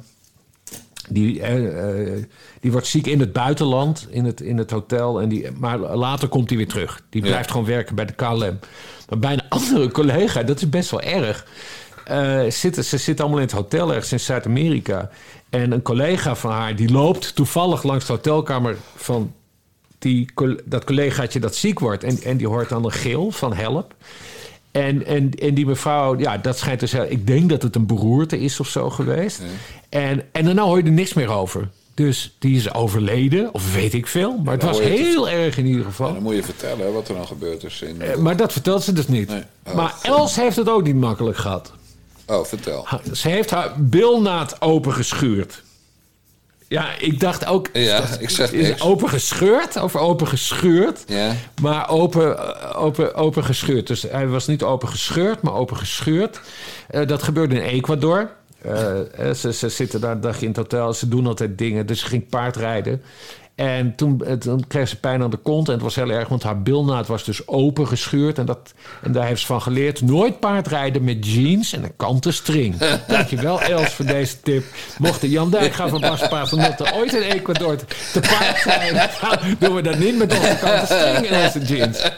die, eh, eh, die wordt ziek in het buitenland, in het, in het hotel. En die, maar later komt hij weer terug. Die Ja. blijft gewoon werken bij de K L M. Maar bij een andere collega, dat is best wel erg. Uh, zitten, ze zitten allemaal in het hotel ergens in Zuid-Amerika. En een collega van haar die loopt toevallig langs de hotelkamer van die, dat collegaatje dat ziek wordt. En, en die hoort dan een gil van help. En, en, en die mevrouw, ja, dat schijnt dus... Ik denk dat het een beroerte is of zo geweest. Nee. En, en daarna hoor je er niks meer over. Dus die is overleden, of weet ik veel. Maar het dan was hoor je het- heel erg in ieder geval. Ja, dan moet je vertellen hè, wat er dan gebeurd is. In... Eh, maar dat vertelt ze dus niet. Nee. Oh, maar goed. Els heeft het ook niet makkelijk gehad. Oh, vertel. Ha- Ze heeft haar bilnaad opengeschuurd. Ja, ik dacht ook... Ja, ik zeg Is niks. open gescheurd of open geschuurd? Ja. Maar open, eh, open, open gescheurd. Dus hij was niet open gescheurd, maar open geschuurd. Uh, dat gebeurde in Ecuador. Uh, ze, ze zitten daar een dagje in het hotel. Ze doen altijd dingen. Dus ze ging paardrijden. En toen, uh, toen kreeg ze pijn aan de kont. En het was heel erg, want haar bilnaad was dus open gescheurd. En, dat, en daar heeft ze van geleerd. Nooit paardrijden met jeans en een kanten string. Dankjewel Els voor deze tip. Mocht de Jan Dijkgraaf van Bas Paternotte ooit in Ecuador te, te paard zijn... dan doen we dat niet met onze kanten string en onze jeans.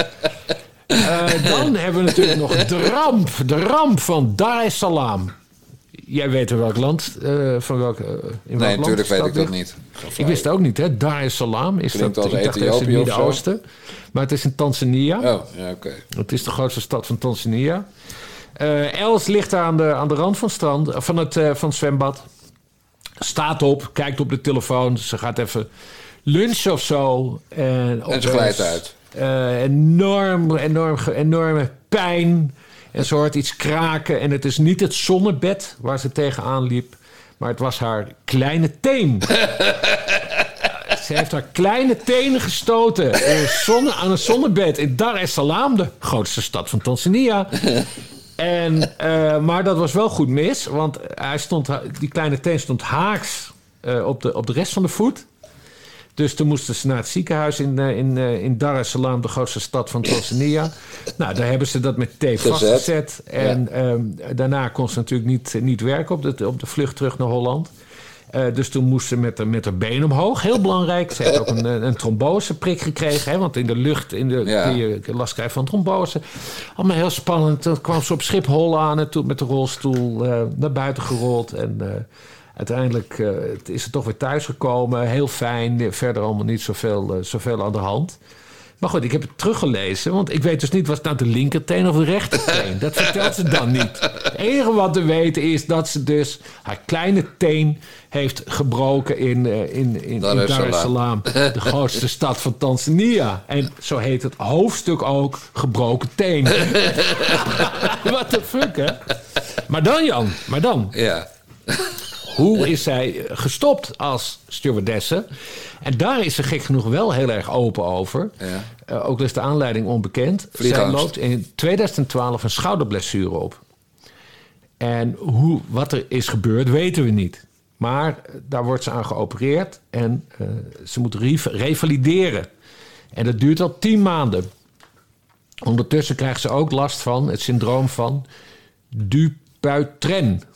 Uh, dan hebben we natuurlijk nog de ramp. De ramp van Dar es Salaam. Jij weet in welk land, uh, van welk, uh, in welk Nee, land natuurlijk weet staat ik dat dit? niet. Ik wist het ook niet, hè? Dar es Salaam. Is Klinkt dat, als ik dacht eerst in het Ethiopië of zo. Midden-Oosten. Maar het is in Tanzania. Oh, ja, oké. Okay. Het is de grootste stad van Tanzania. Uh, Els ligt daar aan de, aan de rand van het, strand, van, het, uh, van het zwembad. Staat op, kijkt op de telefoon. Ze gaat even lunchen of zo. En, En ze glijdt uit. Uh, enorm, enorm, enorme pijn. En ze hoort iets kraken. En het is niet het zonnebed waar ze tegenaan liep. Maar het was haar kleine teen. Ze heeft haar kleine tenen gestoten in een zonne, aan een zonnebed in Dar es Salaam, de grootste stad van Tanzania. En, uh, maar dat was wel goed mis, want hij stond, die kleine teen stond haaks uh, op, de, op de rest van de voet. Dus toen moesten ze naar het ziekenhuis in, in, in Dar es Salaam, de grootste stad van Tanzania. Nou, daar hebben ze dat met tape vastgezet. En ja. um, daarna kon ze natuurlijk niet, niet werken op de, op de vlucht terug naar Holland. Uh, dus toen moest ze met, met haar been omhoog. Heel belangrijk. Ze heeft ook een, een tromboseprik gekregen. Hè, want in de lucht in de, ja. kun je last krijgen van trombose. Allemaal heel spannend. Toen kwam ze op Schiphol aan en toen met de rolstoel uh, naar buiten gerold. En uh, uiteindelijk uh, is het toch weer thuisgekomen. Heel fijn. Verder allemaal niet zoveel, uh, zoveel aan de hand. Maar goed, ik heb het teruggelezen. Want ik weet dus niet, was het nou de linkerteen of de rechterteen? Dat vertelt ze dan niet. Het enige wat we weten is dat ze dus haar kleine teen heeft gebroken in, uh, in, in, Dar in Dar es Salaam. De grootste stad van Tanzania. En zo heet het hoofdstuk ook gebroken teen. What the fuck, hè? Maar dan, Jan, maar dan. Ja. Hoe is zij gestopt als stewardesse? En daar is ze gek genoeg wel heel erg open over. Ja. Uh, ook is de aanleiding onbekend. Zij loopt in tweeduizend twaalf een schouderblessure op. En hoe, wat er is gebeurd, weten we niet. Maar daar wordt ze aan geopereerd en uh, ze moet re- revalideren. En dat duurt al tien maanden. Ondertussen krijgt ze ook last van het syndroom van Dupuytren.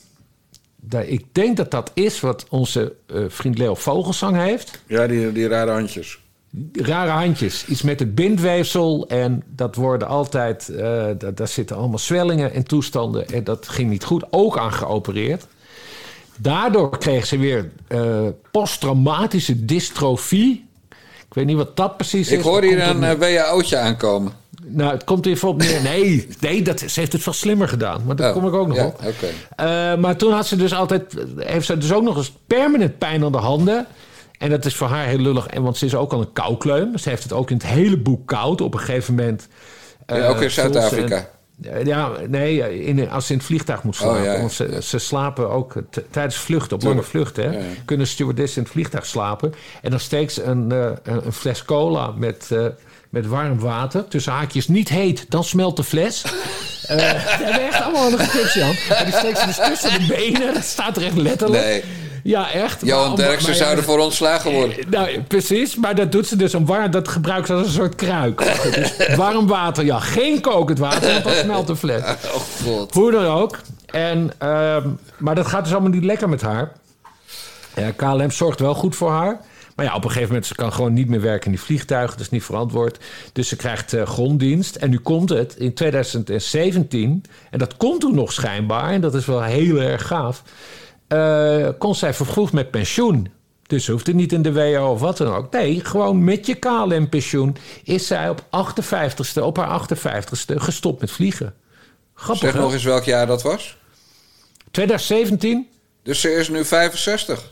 Ik denk dat dat is wat onze uh, vriend Leo Vogelsang heeft. Ja, die, die rare handjes. Rare handjes. Iets met het bindweefsel. En dat worden altijd... Uh, da- daar zitten allemaal zwellingen en toestanden. En dat ging niet goed. Ook aan geopereerd. Daardoor kreeg ze weer uh, posttraumatische dystrofie. Ik weet niet wat dat precies is. Ik hoor hier een uh, W H O'tje aankomen. Nou, het komt even op neer. Nee, nee dat, ze heeft het veel slimmer gedaan. Maar daar oh, kom ik ook nog ja, op. Okay. Uh, maar toen had ze dus altijd... heeft ze dus ook nog eens permanent pijn aan de handen. En dat is voor haar heel lullig. En want ze is ook al een koukleum. Ze heeft het ook in het hele boek koud. Op een gegeven moment... Uh, ja, ook in Zuid-Afrika. En, ja, nee, in, als ze in het vliegtuig moet slapen. Oh, ja, ja. Want ze, ze slapen ook t- tijdens vluchten, op lange vluchten. Hè, ja, ja. Kunnen stewardessen in het vliegtuig slapen. En dan steekt ze een, uh, een fles cola met... Uh, met warm water, tussen haakjes niet heet, dan smelt de fles. Uh, we hebben echt allemaal een tips, Jan. En die steekt ze dus tussen de benen, dat staat er echt letterlijk. Nee. Ja, echt. Johan Derksen zou er voor ontslagen worden. Nou, precies, maar dat doet ze dus om warm, dat gebruikt ze als een soort kruik. Dus warm water, ja, geen kokend water, want dan smelt de fles. Oh, God. Hoe dan ook. En, uh, maar dat gaat dus allemaal niet lekker met haar. Ja, K L M zorgt wel goed voor haar. Maar ja, op een gegeven moment, ze kan gewoon niet meer werken in die vliegtuigen. Dat is niet verantwoord. Dus ze krijgt uh, gronddienst. En nu komt het in tweeduizend zeventien. En dat komt toen nog schijnbaar. En dat is wel heel erg gaaf. Uh, kon zij vervroegd met pensioen. Dus ze hoeft het niet in de W H O of wat dan ook. Nee, gewoon met je K L M-pensioen is zij op achtenvijftigste, op haar achtenvijftigste gestopt met vliegen. Grappig, zeg nog eens welk jaar dat was? tweeduizend zeventien. Dus ze is nu vijfenzestig.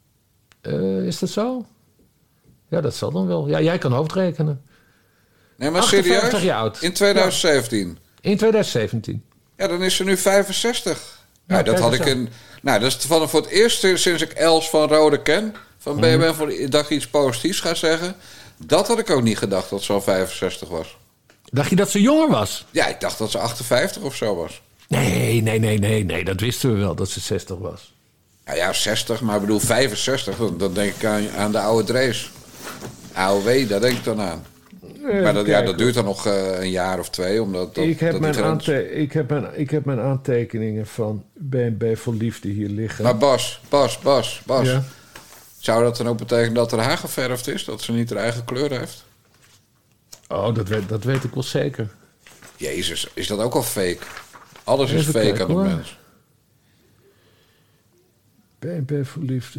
Uh, is dat zo? Ja, dat zal dan wel. Ja, jij kan hoofdrekenen. Nee, maar serieus? Jaar oud. In tweeduizend zeventien? Ja. In tweeduizend zeventien. Ja, dan is ze nu vijfenzestig. Ja, nou, dat had ik in... Nou, dat is van, voor het eerst sinds ik Els van Rode ken... van B M F voor de dag iets positiefs ga zeggen... dat had ik ook niet gedacht dat ze al vijfenzestig was. Dacht je dat ze jonger was? Ja, ik dacht dat ze achtenvijftig of zo was. Nee, nee, nee, nee, nee. Dat wisten we wel, dat ze zestig was. Nou ja, zestig, maar ik bedoel vijfenzestig. Dan denk ik aan, aan de oude Drees. A O W, daar denk ik dan aan. Even maar dat, ja, dat duurt dan nog uh, een jaar of twee. Omdat dat, ik, heb dat mijn grens... aante- ik, heb mijn, ik heb mijn aantekeningen van B en B voor Liefde hier liggen. Maar Bas, Bas, Bas, Bas. Ja? Zou dat dan ook betekenen dat haar haar geverfd is? Dat ze niet haar eigen kleur heeft? Oh, dat weet, dat weet ik wel zeker. Jezus, is dat ook al fake? Alles is Even fake kijken, aan de hoor. mens. B en B voor Liefde.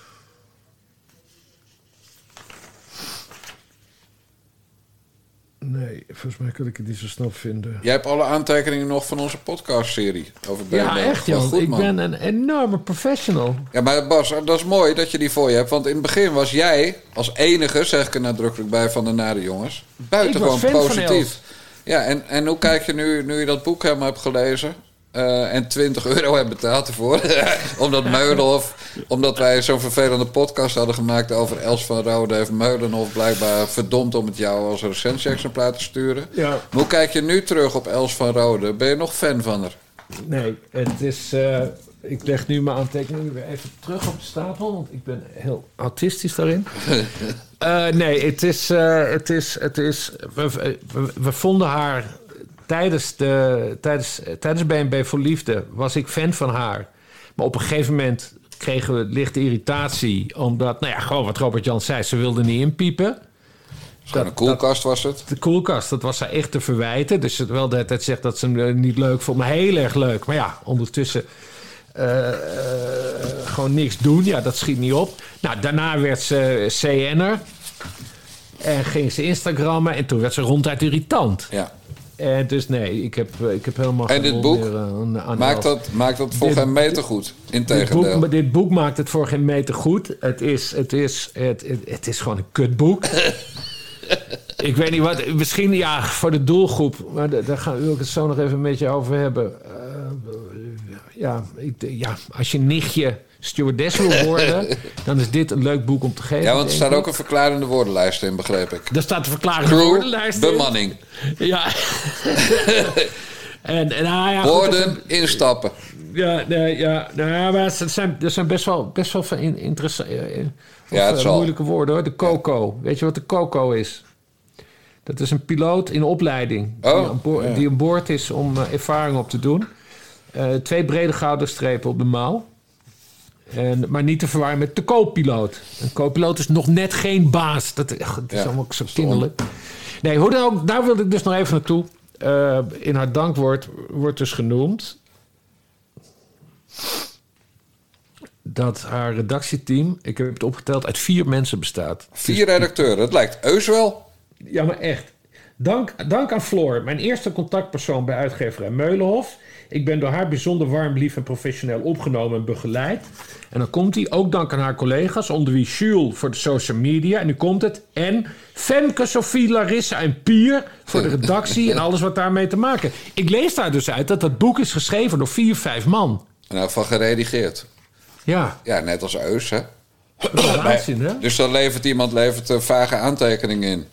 Nee, volgens mij kan ik het niet zo snel vinden. Jij hebt alle aantekeningen nog van onze podcastserie over B en B. Ja, echt, Jan. Goed, ik man. ben een enorme professional. Ja, maar Bas, dat is mooi dat je die voor je hebt. Want in het begin was jij als enige, zeg ik er nadrukkelijk bij van de Nare Jongens, buitengewoon Ik was fan van positief. Els. Ja, en, en hoe kijk je nu, nu je dat boek helemaal hebt gelezen... Uh, en twintig euro hebt betaald ervoor. Omdat Meulenhof... Omdat wij zo'n vervelende podcast hadden gemaakt over Els van Rode... heeft Meulenhof blijkbaar verdomd om het jou als recensie-exemplaar te sturen. Ja. Maar hoe kijk je nu terug op Els van Rode? Ben je nog fan van haar? Nee, het is... Uh, ik leg nu mijn aantekeningen weer even terug op de stapel... want ik ben heel autistisch daarin. uh, nee, het is... Uh, het is, het is we, we, we vonden haar... Tijdens, de, tijdens, tijdens B en B voor Liefde was ik fan van haar. Maar op een gegeven moment kregen we lichte irritatie. Omdat, nou ja, gewoon wat Robert Jan zei, ze wilde niet inpiepen. Dat, een koelkast was het? De koelkast, dat was haar echt te verwijten. Dus het wel de hele tijd zegt dat ze hem niet leuk vond, maar heel erg leuk. Maar ja, ondertussen Uh, uh, gewoon niks doen. Ja, dat schiet niet op. Nou, daarna werd ze C N'er. En ging ze Instagrammen. En toen werd ze ronduit irritant. Ja. En dus nee, ik heb, ik heb helemaal en geen dit boek, meer, uh, aan, aan maakt, dat, maakt dat voor dit, geen meter goed? Integendeel. Dit boek, dit boek maakt het voor geen meter goed. Het is, het is, het, het, het is gewoon een kutboek. Ik weet niet wat... Misschien, ja, voor de doelgroep. Maar daar, daar gaan, wil ik het zo nog even met je over hebben. Uh, ja, ik, ja, als je nichtje stewardess wil worden... dan is dit een leuk boek om te geven. Ja, want er staat ook een verklarende woordenlijst in, begreep ik. Er staat een verklarende Crew, woordenlijst in. bemanning. Ja. en, en, nou ja, woorden, goed, instappen. Ja, nee, ja, nou, maar er zijn, er zijn best wel, best wel van in, interessante... Ja, het uh, zal. moeilijke woorden, hoor. De Coco. Weet je wat de Coco is? Dat is een piloot in opleiding. Oh, die, aan boord, ja. die aan boord is om uh, ervaring op te doen. Uh, twee brede gouden strepen op de mouw. En, maar niet te verwarren met de co-piloot. Een co-piloot is nog net geen baas. Dat, ach, dat is Ja, allemaal zo kinderlijk. Nee, hoe dan ook, daar wilde ik dus nog even naartoe. Uh, in haar dankwoord wordt dus genoemd... dat haar redactieteam, ik heb het opgeteld, uit vier mensen bestaat. Vier redacteuren, dat lijkt Eus wel. Ja, maar echt. Dank, dank aan Floor, mijn eerste contactpersoon bij uitgeverij Meulenhof. Ik ben door haar bijzonder warm, lief en professioneel opgenomen en begeleid. En dan komt hij, ook dank aan haar collega's, onder wie Jules voor de social media. En nu komt het. En Femke, Sophie, Larissa en Pier voor de redactie en alles wat daarmee te maken. Ik lees daar dus uit dat dat boek is geschreven door vier, vijf man. Nou, van geredigeerd. Ja. Ja, net als Eus, hè? Waanzin, hè? Dus dan levert iemand levert uh, vage aantekeningen in.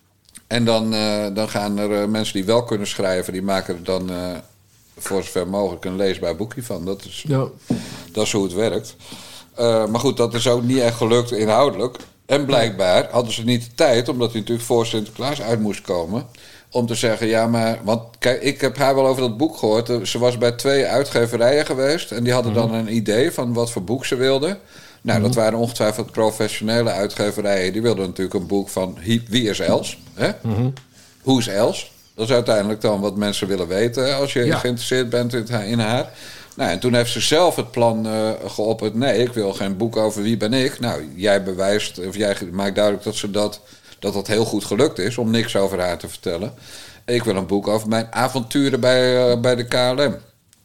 En dan, uh, dan gaan er uh, mensen die wel kunnen schrijven... die maken er dan uh, voor zover mogelijk een leesbaar boekje van. Dat is, Ja. dat is hoe het werkt. Uh, maar goed, dat is ook niet echt gelukt inhoudelijk. En blijkbaar hadden ze niet de tijd... omdat hij natuurlijk voor Sinterklaas uit moest komen... om te zeggen, ja, maar... Want kijk, ik heb haar wel over dat boek gehoord. Ze was bij twee uitgeverijen geweest... en die hadden dan een idee van wat voor boek ze wilden. Nou, dat waren ongetwijfeld professionele uitgeverijen. Die wilden natuurlijk een boek van Wie is Els? Hè? Mm-hmm. Hoe is Els? Dat is uiteindelijk dan wat mensen willen weten... als je ja. geïnteresseerd bent in haar. Nou, en toen heeft ze zelf het plan uh, geopperd... nee, ik wil geen boek over wie ben ik. Nou, jij bewijst, of jij maakt duidelijk dat ze dat... dat dat heel goed gelukt is om niks over haar te vertellen. Ik wil een boek over mijn avonturen bij, uh, bij de K L M.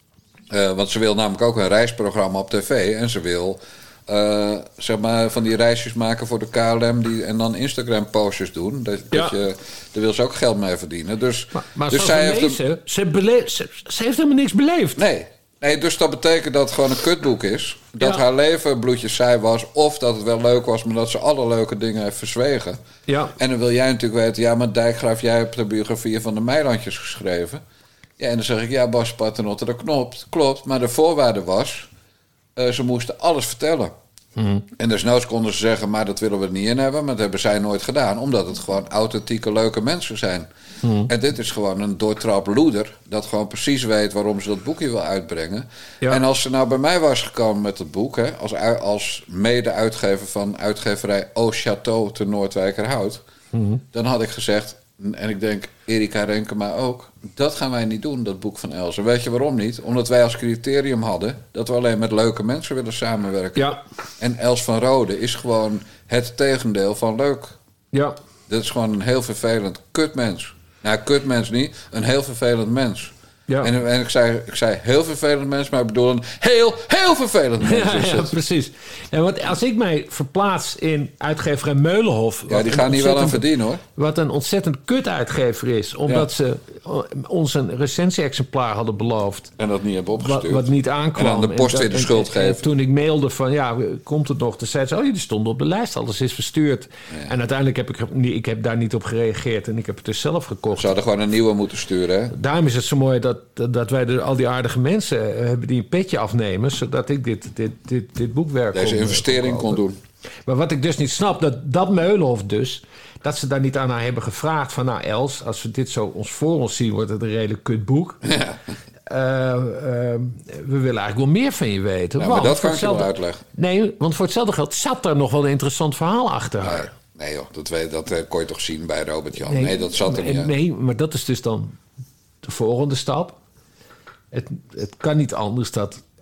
Uh, want ze wil namelijk ook een reisprogramma op tv... en ze wil uh, zeg maar van die reisjes maken voor de K L M... Die, en dan Instagram-postjes doen. Dat, ja. dat je, daar wil ze ook geld mee verdienen. Dus, maar maar dus zij heeft lezen, een... ze, bele- ze, ze heeft helemaal niks beleefd. Nee. Nee, dus dat betekent dat het gewoon een kutboek is. Dat ja. haar leven bloedjes saai was. Of dat het wel leuk was, maar dat ze alle leuke dingen heeft verzwegen. Ja. En dan wil jij natuurlijk weten... ja, maar Dijkgraaf, jij hebt de biografie van de Meilandjes geschreven. Ja, en dan zeg ik, ja, Bas Paternotte, dat klopt, klopt. Maar de voorwaarde was... Uh, ze moesten alles vertellen. Mm. En desnoods konden ze zeggen... maar dat willen we er niet in hebben. Maar dat hebben zij nooit gedaan. Omdat het gewoon authentieke, leuke mensen zijn. Mm. En dit is gewoon een doortrap loeder... dat gewoon precies weet waarom ze dat boekje wil uitbrengen. Ja. En als ze nou bij mij was gekomen met het boek... Hè, als, als mede-uitgever van uitgeverij Au Château te Noordwijkerhout... Mm. dan had ik gezegd... en ik denk Erika Renkema ook... dat gaan wij niet doen, dat boek van Els. En weet je waarom niet? Omdat wij als criterium hadden... dat we alleen met leuke mensen willen samenwerken. Ja. En Els van Rode is gewoon het tegendeel van leuk. Ja. Dat is gewoon een heel vervelend kutmens. Nou, kutmens niet, een heel vervelend mens. Ja. En, en ik, zei, ik zei heel vervelend mens, maar ik bedoel een heel, heel vervelend mens. Ja, ja precies. En want als ik mij verplaats in uitgeverij Meulenhof... Ja, die gaan hier wel aan verdienen, hoor. Wat een ontzettend kut uitgever is. Omdat ja. ze ons een recensie-exemplaar hadden beloofd. En dat niet hebben opgestuurd. Wat, wat niet aankwam. En aan de post weer de schuld geven. En toen ik mailde van, ja, komt het nog? Toen zei ze, oh, die stonden op de lijst. Alles is verstuurd. Ja. En uiteindelijk heb ik, ik heb daar niet op gereageerd. En ik heb het dus zelf gekocht. Ze hadden gewoon een nieuwe moeten sturen, hè? Daarom is het zo mooi dat... dat wij de, al die aardige mensen hebben die een petje afnemen... zodat ik dit, dit, dit, dit boekwerk... Deze kon, investering kon doen. Maar wat ik dus niet snap, dat, dat Meulenhof dus... dat ze daar niet aan haar hebben gevraagd van... nou Els, als we dit zo ons voor ons zien... wordt het een redelijk kut boek. Ja. Uh, uh, we willen eigenlijk wel meer van je weten. Ja, maar dat kan ik je wel uitleggen. Nee, want voor hetzelfde geld zat er nog wel een interessant verhaal achter nee, haar. Nee joh, dat, weet, dat uh, kon je toch zien bij Robert Jan. Nee, nee dat zat er nee, niet aan. Nee, maar dat is dus dan de volgende stap... Het, het kan niet anders dat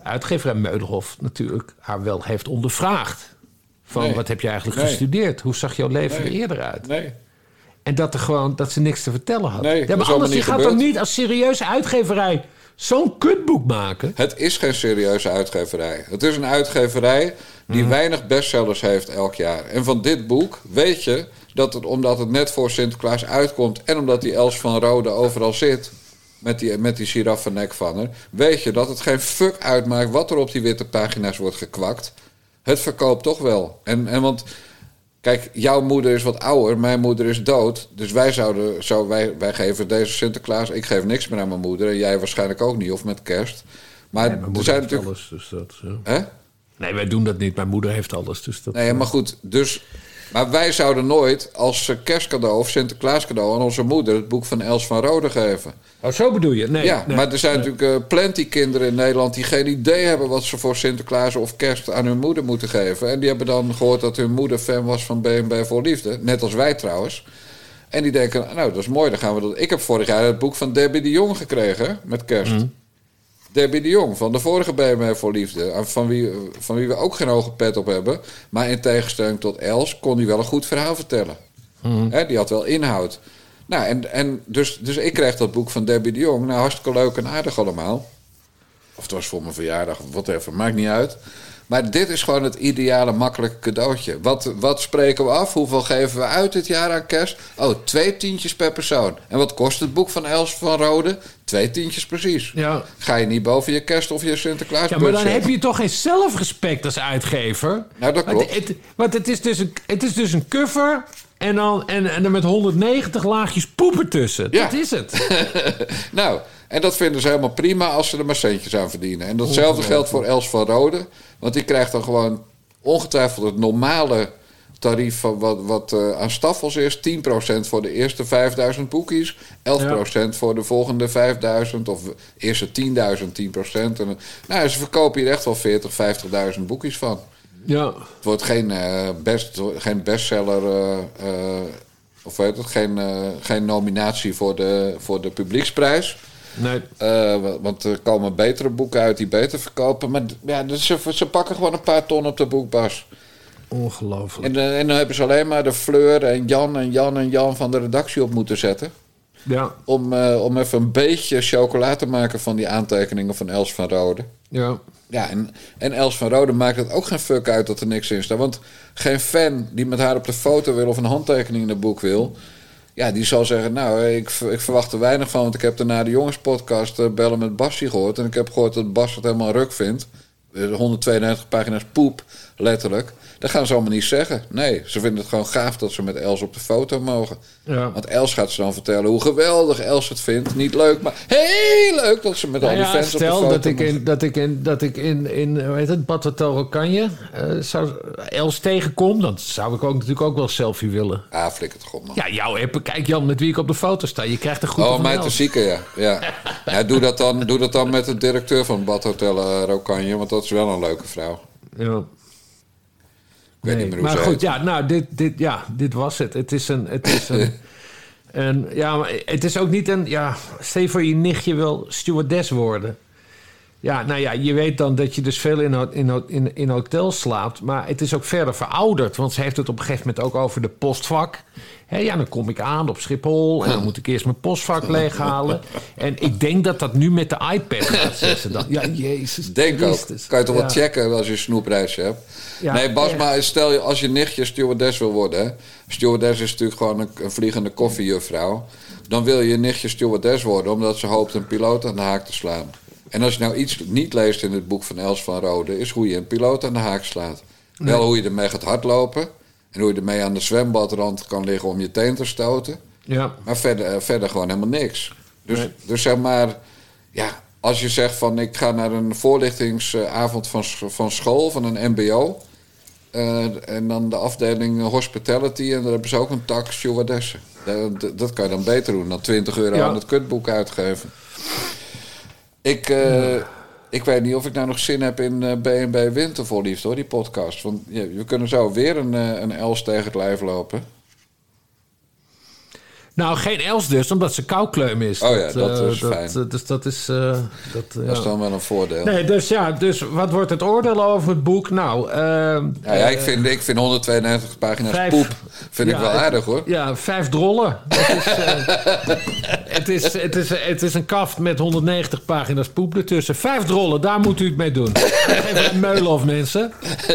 uitgeverij Meulenhof natuurlijk haar wel heeft ondervraagd. Van Nee. wat heb je eigenlijk Nee. gestudeerd? Hoe zag jouw leven Nee. er eerder uit? Nee. En dat, er gewoon, dat ze niks te vertellen had. Nee, ja, dat maar is allemaal anders, je niet gaat dan gebeurd. niet als serieuze uitgeverij zo'n kutboek maken. Het is geen serieuze uitgeverij. Het is een uitgeverij die Mhm. weinig bestsellers heeft elk jaar. En van dit boek weet je dat het, omdat het net voor Sinterklaas uitkomt... en omdat die Els van Rode overal zit... met die, met die giraffennek van haar... weet je dat het geen fuck uitmaakt wat er op die witte pagina's wordt gekwakt. Het verkoopt toch wel. En, en want... Kijk, jouw moeder is wat ouder, mijn moeder is dood. Dus wij zouden, zo, wij, wij geven deze Sinterklaas... Ik geef niks meer aan mijn moeder en jij waarschijnlijk ook niet, of met kerst. Maar Nee, mijn er moeder zijn heeft natuurlijk... alles, dus dat... ja. Hè? Nee, wij doen dat niet. Mijn moeder heeft alles, dus dat... Nee, maar goed, dus... Maar wij zouden nooit als eh, kerstcadeau of Sinterklaas cadeau aan onze moeder... het boek van Els van Rode geven. Oh, zo bedoel je? Nee. ja, nee, maar er zijn nee. natuurlijk uh, plenty kinderen in Nederland... die geen idee hebben wat ze voor Sinterklaas of kerst aan hun moeder moeten geven. En die hebben dan gehoord dat hun moeder fan was van B en B voor Liefde. Net als wij trouwens. En die denken, nou, dat is mooi, dan gaan we dat... Ik heb vorig jaar het boek van Debbie de Jong gekregen, met kerst. Mm. Debbie de Jong van de vorige B en B voor Liefde. Van wie, van wie we ook geen hoge pet op hebben. Maar in tegenstelling tot Els kon hij wel een goed verhaal vertellen. Mm. Hè, die had wel inhoud. Nou, en, en dus, dus ik kreeg dat boek van Debbie de Jong. Nou, hartstikke leuk en aardig allemaal. Of het was voor mijn verjaardag, of whatever, maakt niet uit. Maar dit is gewoon het ideale, makkelijke cadeautje. Wat, wat spreken we af? Hoeveel geven we uit dit jaar aan kerst? Oh, twee tientjes per persoon. En wat kost het boek van Els van Rode? Twee tientjes precies. Ja. Ga je niet boven je kerst of je Sinterklaas Ja, maar dan budget? heb je toch geen zelfrespect als uitgever? Nou, dat Want klopt. het, want het, is, dus een, het is dus een cover en dan, en, en dan met honderdnegentig laagjes poepen tussen. Ja. Dat is het. Nou, en dat vinden ze helemaal prima als ze er maar centjes aan verdienen. En datzelfde geldt voor Els van Rode. Want die krijgt dan gewoon ongetwijfeld het normale tarief van wat, wat uh, aan staffels is. tien procent voor de eerste vijfduizend boekies. elf procent ja. voor de volgende vijfduizend. Of eerste tienduizend, tien procent. En, nou, ze verkopen hier echt wel veertig, vijftigduizend boekies van. Ja. Het wordt geen, uh, best, geen bestseller... Uh, uh, of weet het, geen, uh, geen nominatie voor de, voor de publieksprijs. Nee. Uh, want er komen betere boeken uit die beter verkopen. Maar ja, dus ze, ze pakken gewoon een paar ton op de boekbas. Ongelooflijk. En, uh, en dan hebben ze alleen maar de Fleur en Jan en Jan en Jan van de redactie op moeten zetten. Ja. Om, uh, om even een beetje chocola te maken van die aantekeningen van Els van Rode. Ja. Ja, en, en Els van Rode maakt het ook geen fuck uit dat er niks in staat. Want geen fan die met haar op de foto wil of een handtekening in het boek wil... ja, die zal zeggen, nou, ik, ik verwacht er weinig van... want ik heb daarna de jongenspodcast uh, Bellen met Bassie gehoord... en ik heb gehoord dat Bas het helemaal ruk vindt. honderdtweeënnegentig pagina's poep, letterlijk. Dat gaan ze allemaal niet zeggen. Nee, ze vinden het gewoon gaaf dat ze met Els op de foto mogen. Ja. Want Els gaat ze dan vertellen hoe geweldig Els het vindt. Niet leuk, maar heel leuk dat ze met Nou al die ja, fans stel op de foto dat ik mogen. in, dat ik in, dat ik in, in hoe heet het, Bad Hotel Oranje uh, zou Els tegenkom, dan zou ik ook natuurlijk ook wel een selfie willen. Ah, flikker het god, man. Ja, jouw app, kijk Jan, met wie ik op de foto sta. Je krijgt een goed Oh, mij te zieken, ja. ja. ja doe, dat dan, doe dat dan met de directeur van het Bad Hotel uh, Rokanje, want dat is wel een leuke vrouw. Ja. Ik weet Nee, niet meer hoe maar ze goed, heet. ja, nou, dit, dit, ja, dit was het. Het is een... Het is een en, ja, maar het is ook niet een... Ja, stel je voor je nichtje wil stewardess worden. Ja, nou ja, je weet dan dat je dus veel in, in, in, in hotels slaapt. Maar het is ook verder verouderd. Want ze heeft het op een gegeven moment ook over de postvak. He, ja, dan kom ik aan op Schiphol. En dan moet ik eerst mijn postvak leeghalen. En ik denk dat dat nu met de iPad gaat zetten. Dan. Ja, jezus Denk ook. Christus. Kan je toch ja. wat checken als je een snoepreisje hebt. Ja, nee, Bas, ja. maar stel je als je nichtje stewardess wil worden. Hè? Stewardess is natuurlijk gewoon een, een vliegende koffiejuffrouw. Dan wil je nichtje stewardess worden omdat ze hoopt een piloot aan de haak te slaan. En als je nou iets niet leest in het boek van Els van Rode... is hoe je een piloot aan de haak slaat. Nee. Wel hoe je ermee gaat hardlopen... en hoe je ermee aan de zwembadrand kan liggen om je teen te stoten. Ja. Maar verder, verder gewoon helemaal niks. Dus, Nee. dus zeg maar... ja, als je zegt van ik ga naar een voorlichtingsavond van, van school... van een mbo... Uh, en dan de afdeling hospitality... en daar hebben ze ook een tak stewardessen. Dat, dat kan je dan beter doen dan twintig euro Ja. aan het kutboek uitgeven. Ik, uh, ik weet niet of ik nou nog zin heb in uh, B en B Winter voor Liefde, hoor, die podcast. Want ja, we kunnen zo weer een, uh, een Els tegen het lijf lopen. Nou, geen Els dus, omdat ze koukleum is. Oh ja, dat uh, is fijn. Dat, dus dat is... Uh, dat, dat ja. is dan wel een voordeel. Nee, dus ja, dus wat wordt het oordeel over het boek? Nou, uh, nou ja, ik vind, ik vind honderdtweeënnegentig pagina's vijf, poep vind ja, ik wel aardig, hoor. Ja, vijf drollen. Het is, uh, het, is, het, is, het is een kaft met honderdnegentig pagina's poep ertussen. Vijf drollen, daar moet u het mee doen. Even meulen of mensen.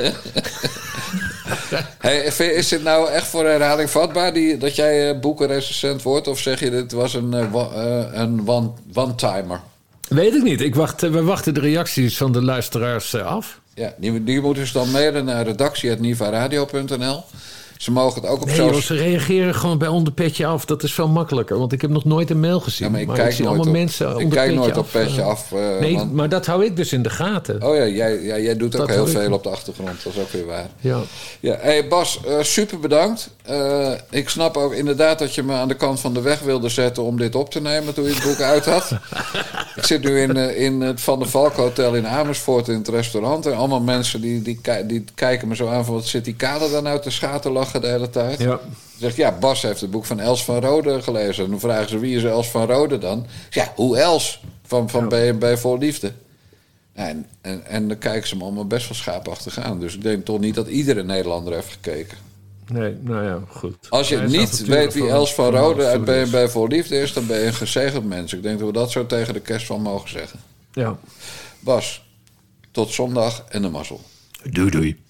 Hey, is dit nou echt voor herhaling vatbaar, die, dat jij uh, boekenrecensent wordt? Of zeg je, dit was een, uh, uh, een one, one-timer? Weet ik niet. Ik wacht, we wachten de reacties van de luisteraars uh, af. Ja, die, die moeten dus dan mailen naar redactie apenstaartje nivaradio punt n l. Ze mogen het ook op nee, zo'n... joh, ze reageren gewoon bij Onderpetje Af. Dat is veel makkelijker, want ik heb nog nooit een mail gezien. Ja, maar ik maar kijk ik zie nooit allemaal op, mensen ik kijk nooit af, op Petje uh, Af. Uh, nee, want... maar dat hou ik dus in de gaten. Oh ja, jij, ja, jij doet ook dat heel veel ik... op de achtergrond. Dat is ook weer waar. Ja. Ja, hey Bas, uh, super bedankt. Uh, ik snap ook inderdaad dat je me aan de kant van de weg wilde zetten om dit op te nemen toen je het boek uit had. Ik zit nu in, uh, in het Van der Valk Hotel in Amersfoort in het restaurant. En allemaal mensen die, die, die kijken me zo aan van wat zit die kader dan uit de schaterlachen de hele tijd. Ja. Zegt, ja, Bas heeft het boek van Els van Rode gelezen. En dan vragen ze, wie is Els van Rode dan? Ja, hoe Els? Van, van ja. B en B Vol Liefde. En, en, en dan kijken ze me allemaal best wel schaapachtig aan. Dus ik denk toch niet dat iedere Nederlander heeft gekeken. Nee, nou ja, goed. Als je niet weet wie Els van Rode uit B en B Vol Liefde is, dan ben je een gezegend mens. Ik denk dat we dat zo tegen de kerst van mogen zeggen. Ja. Bas, tot zondag en de mazzel. Doei doei.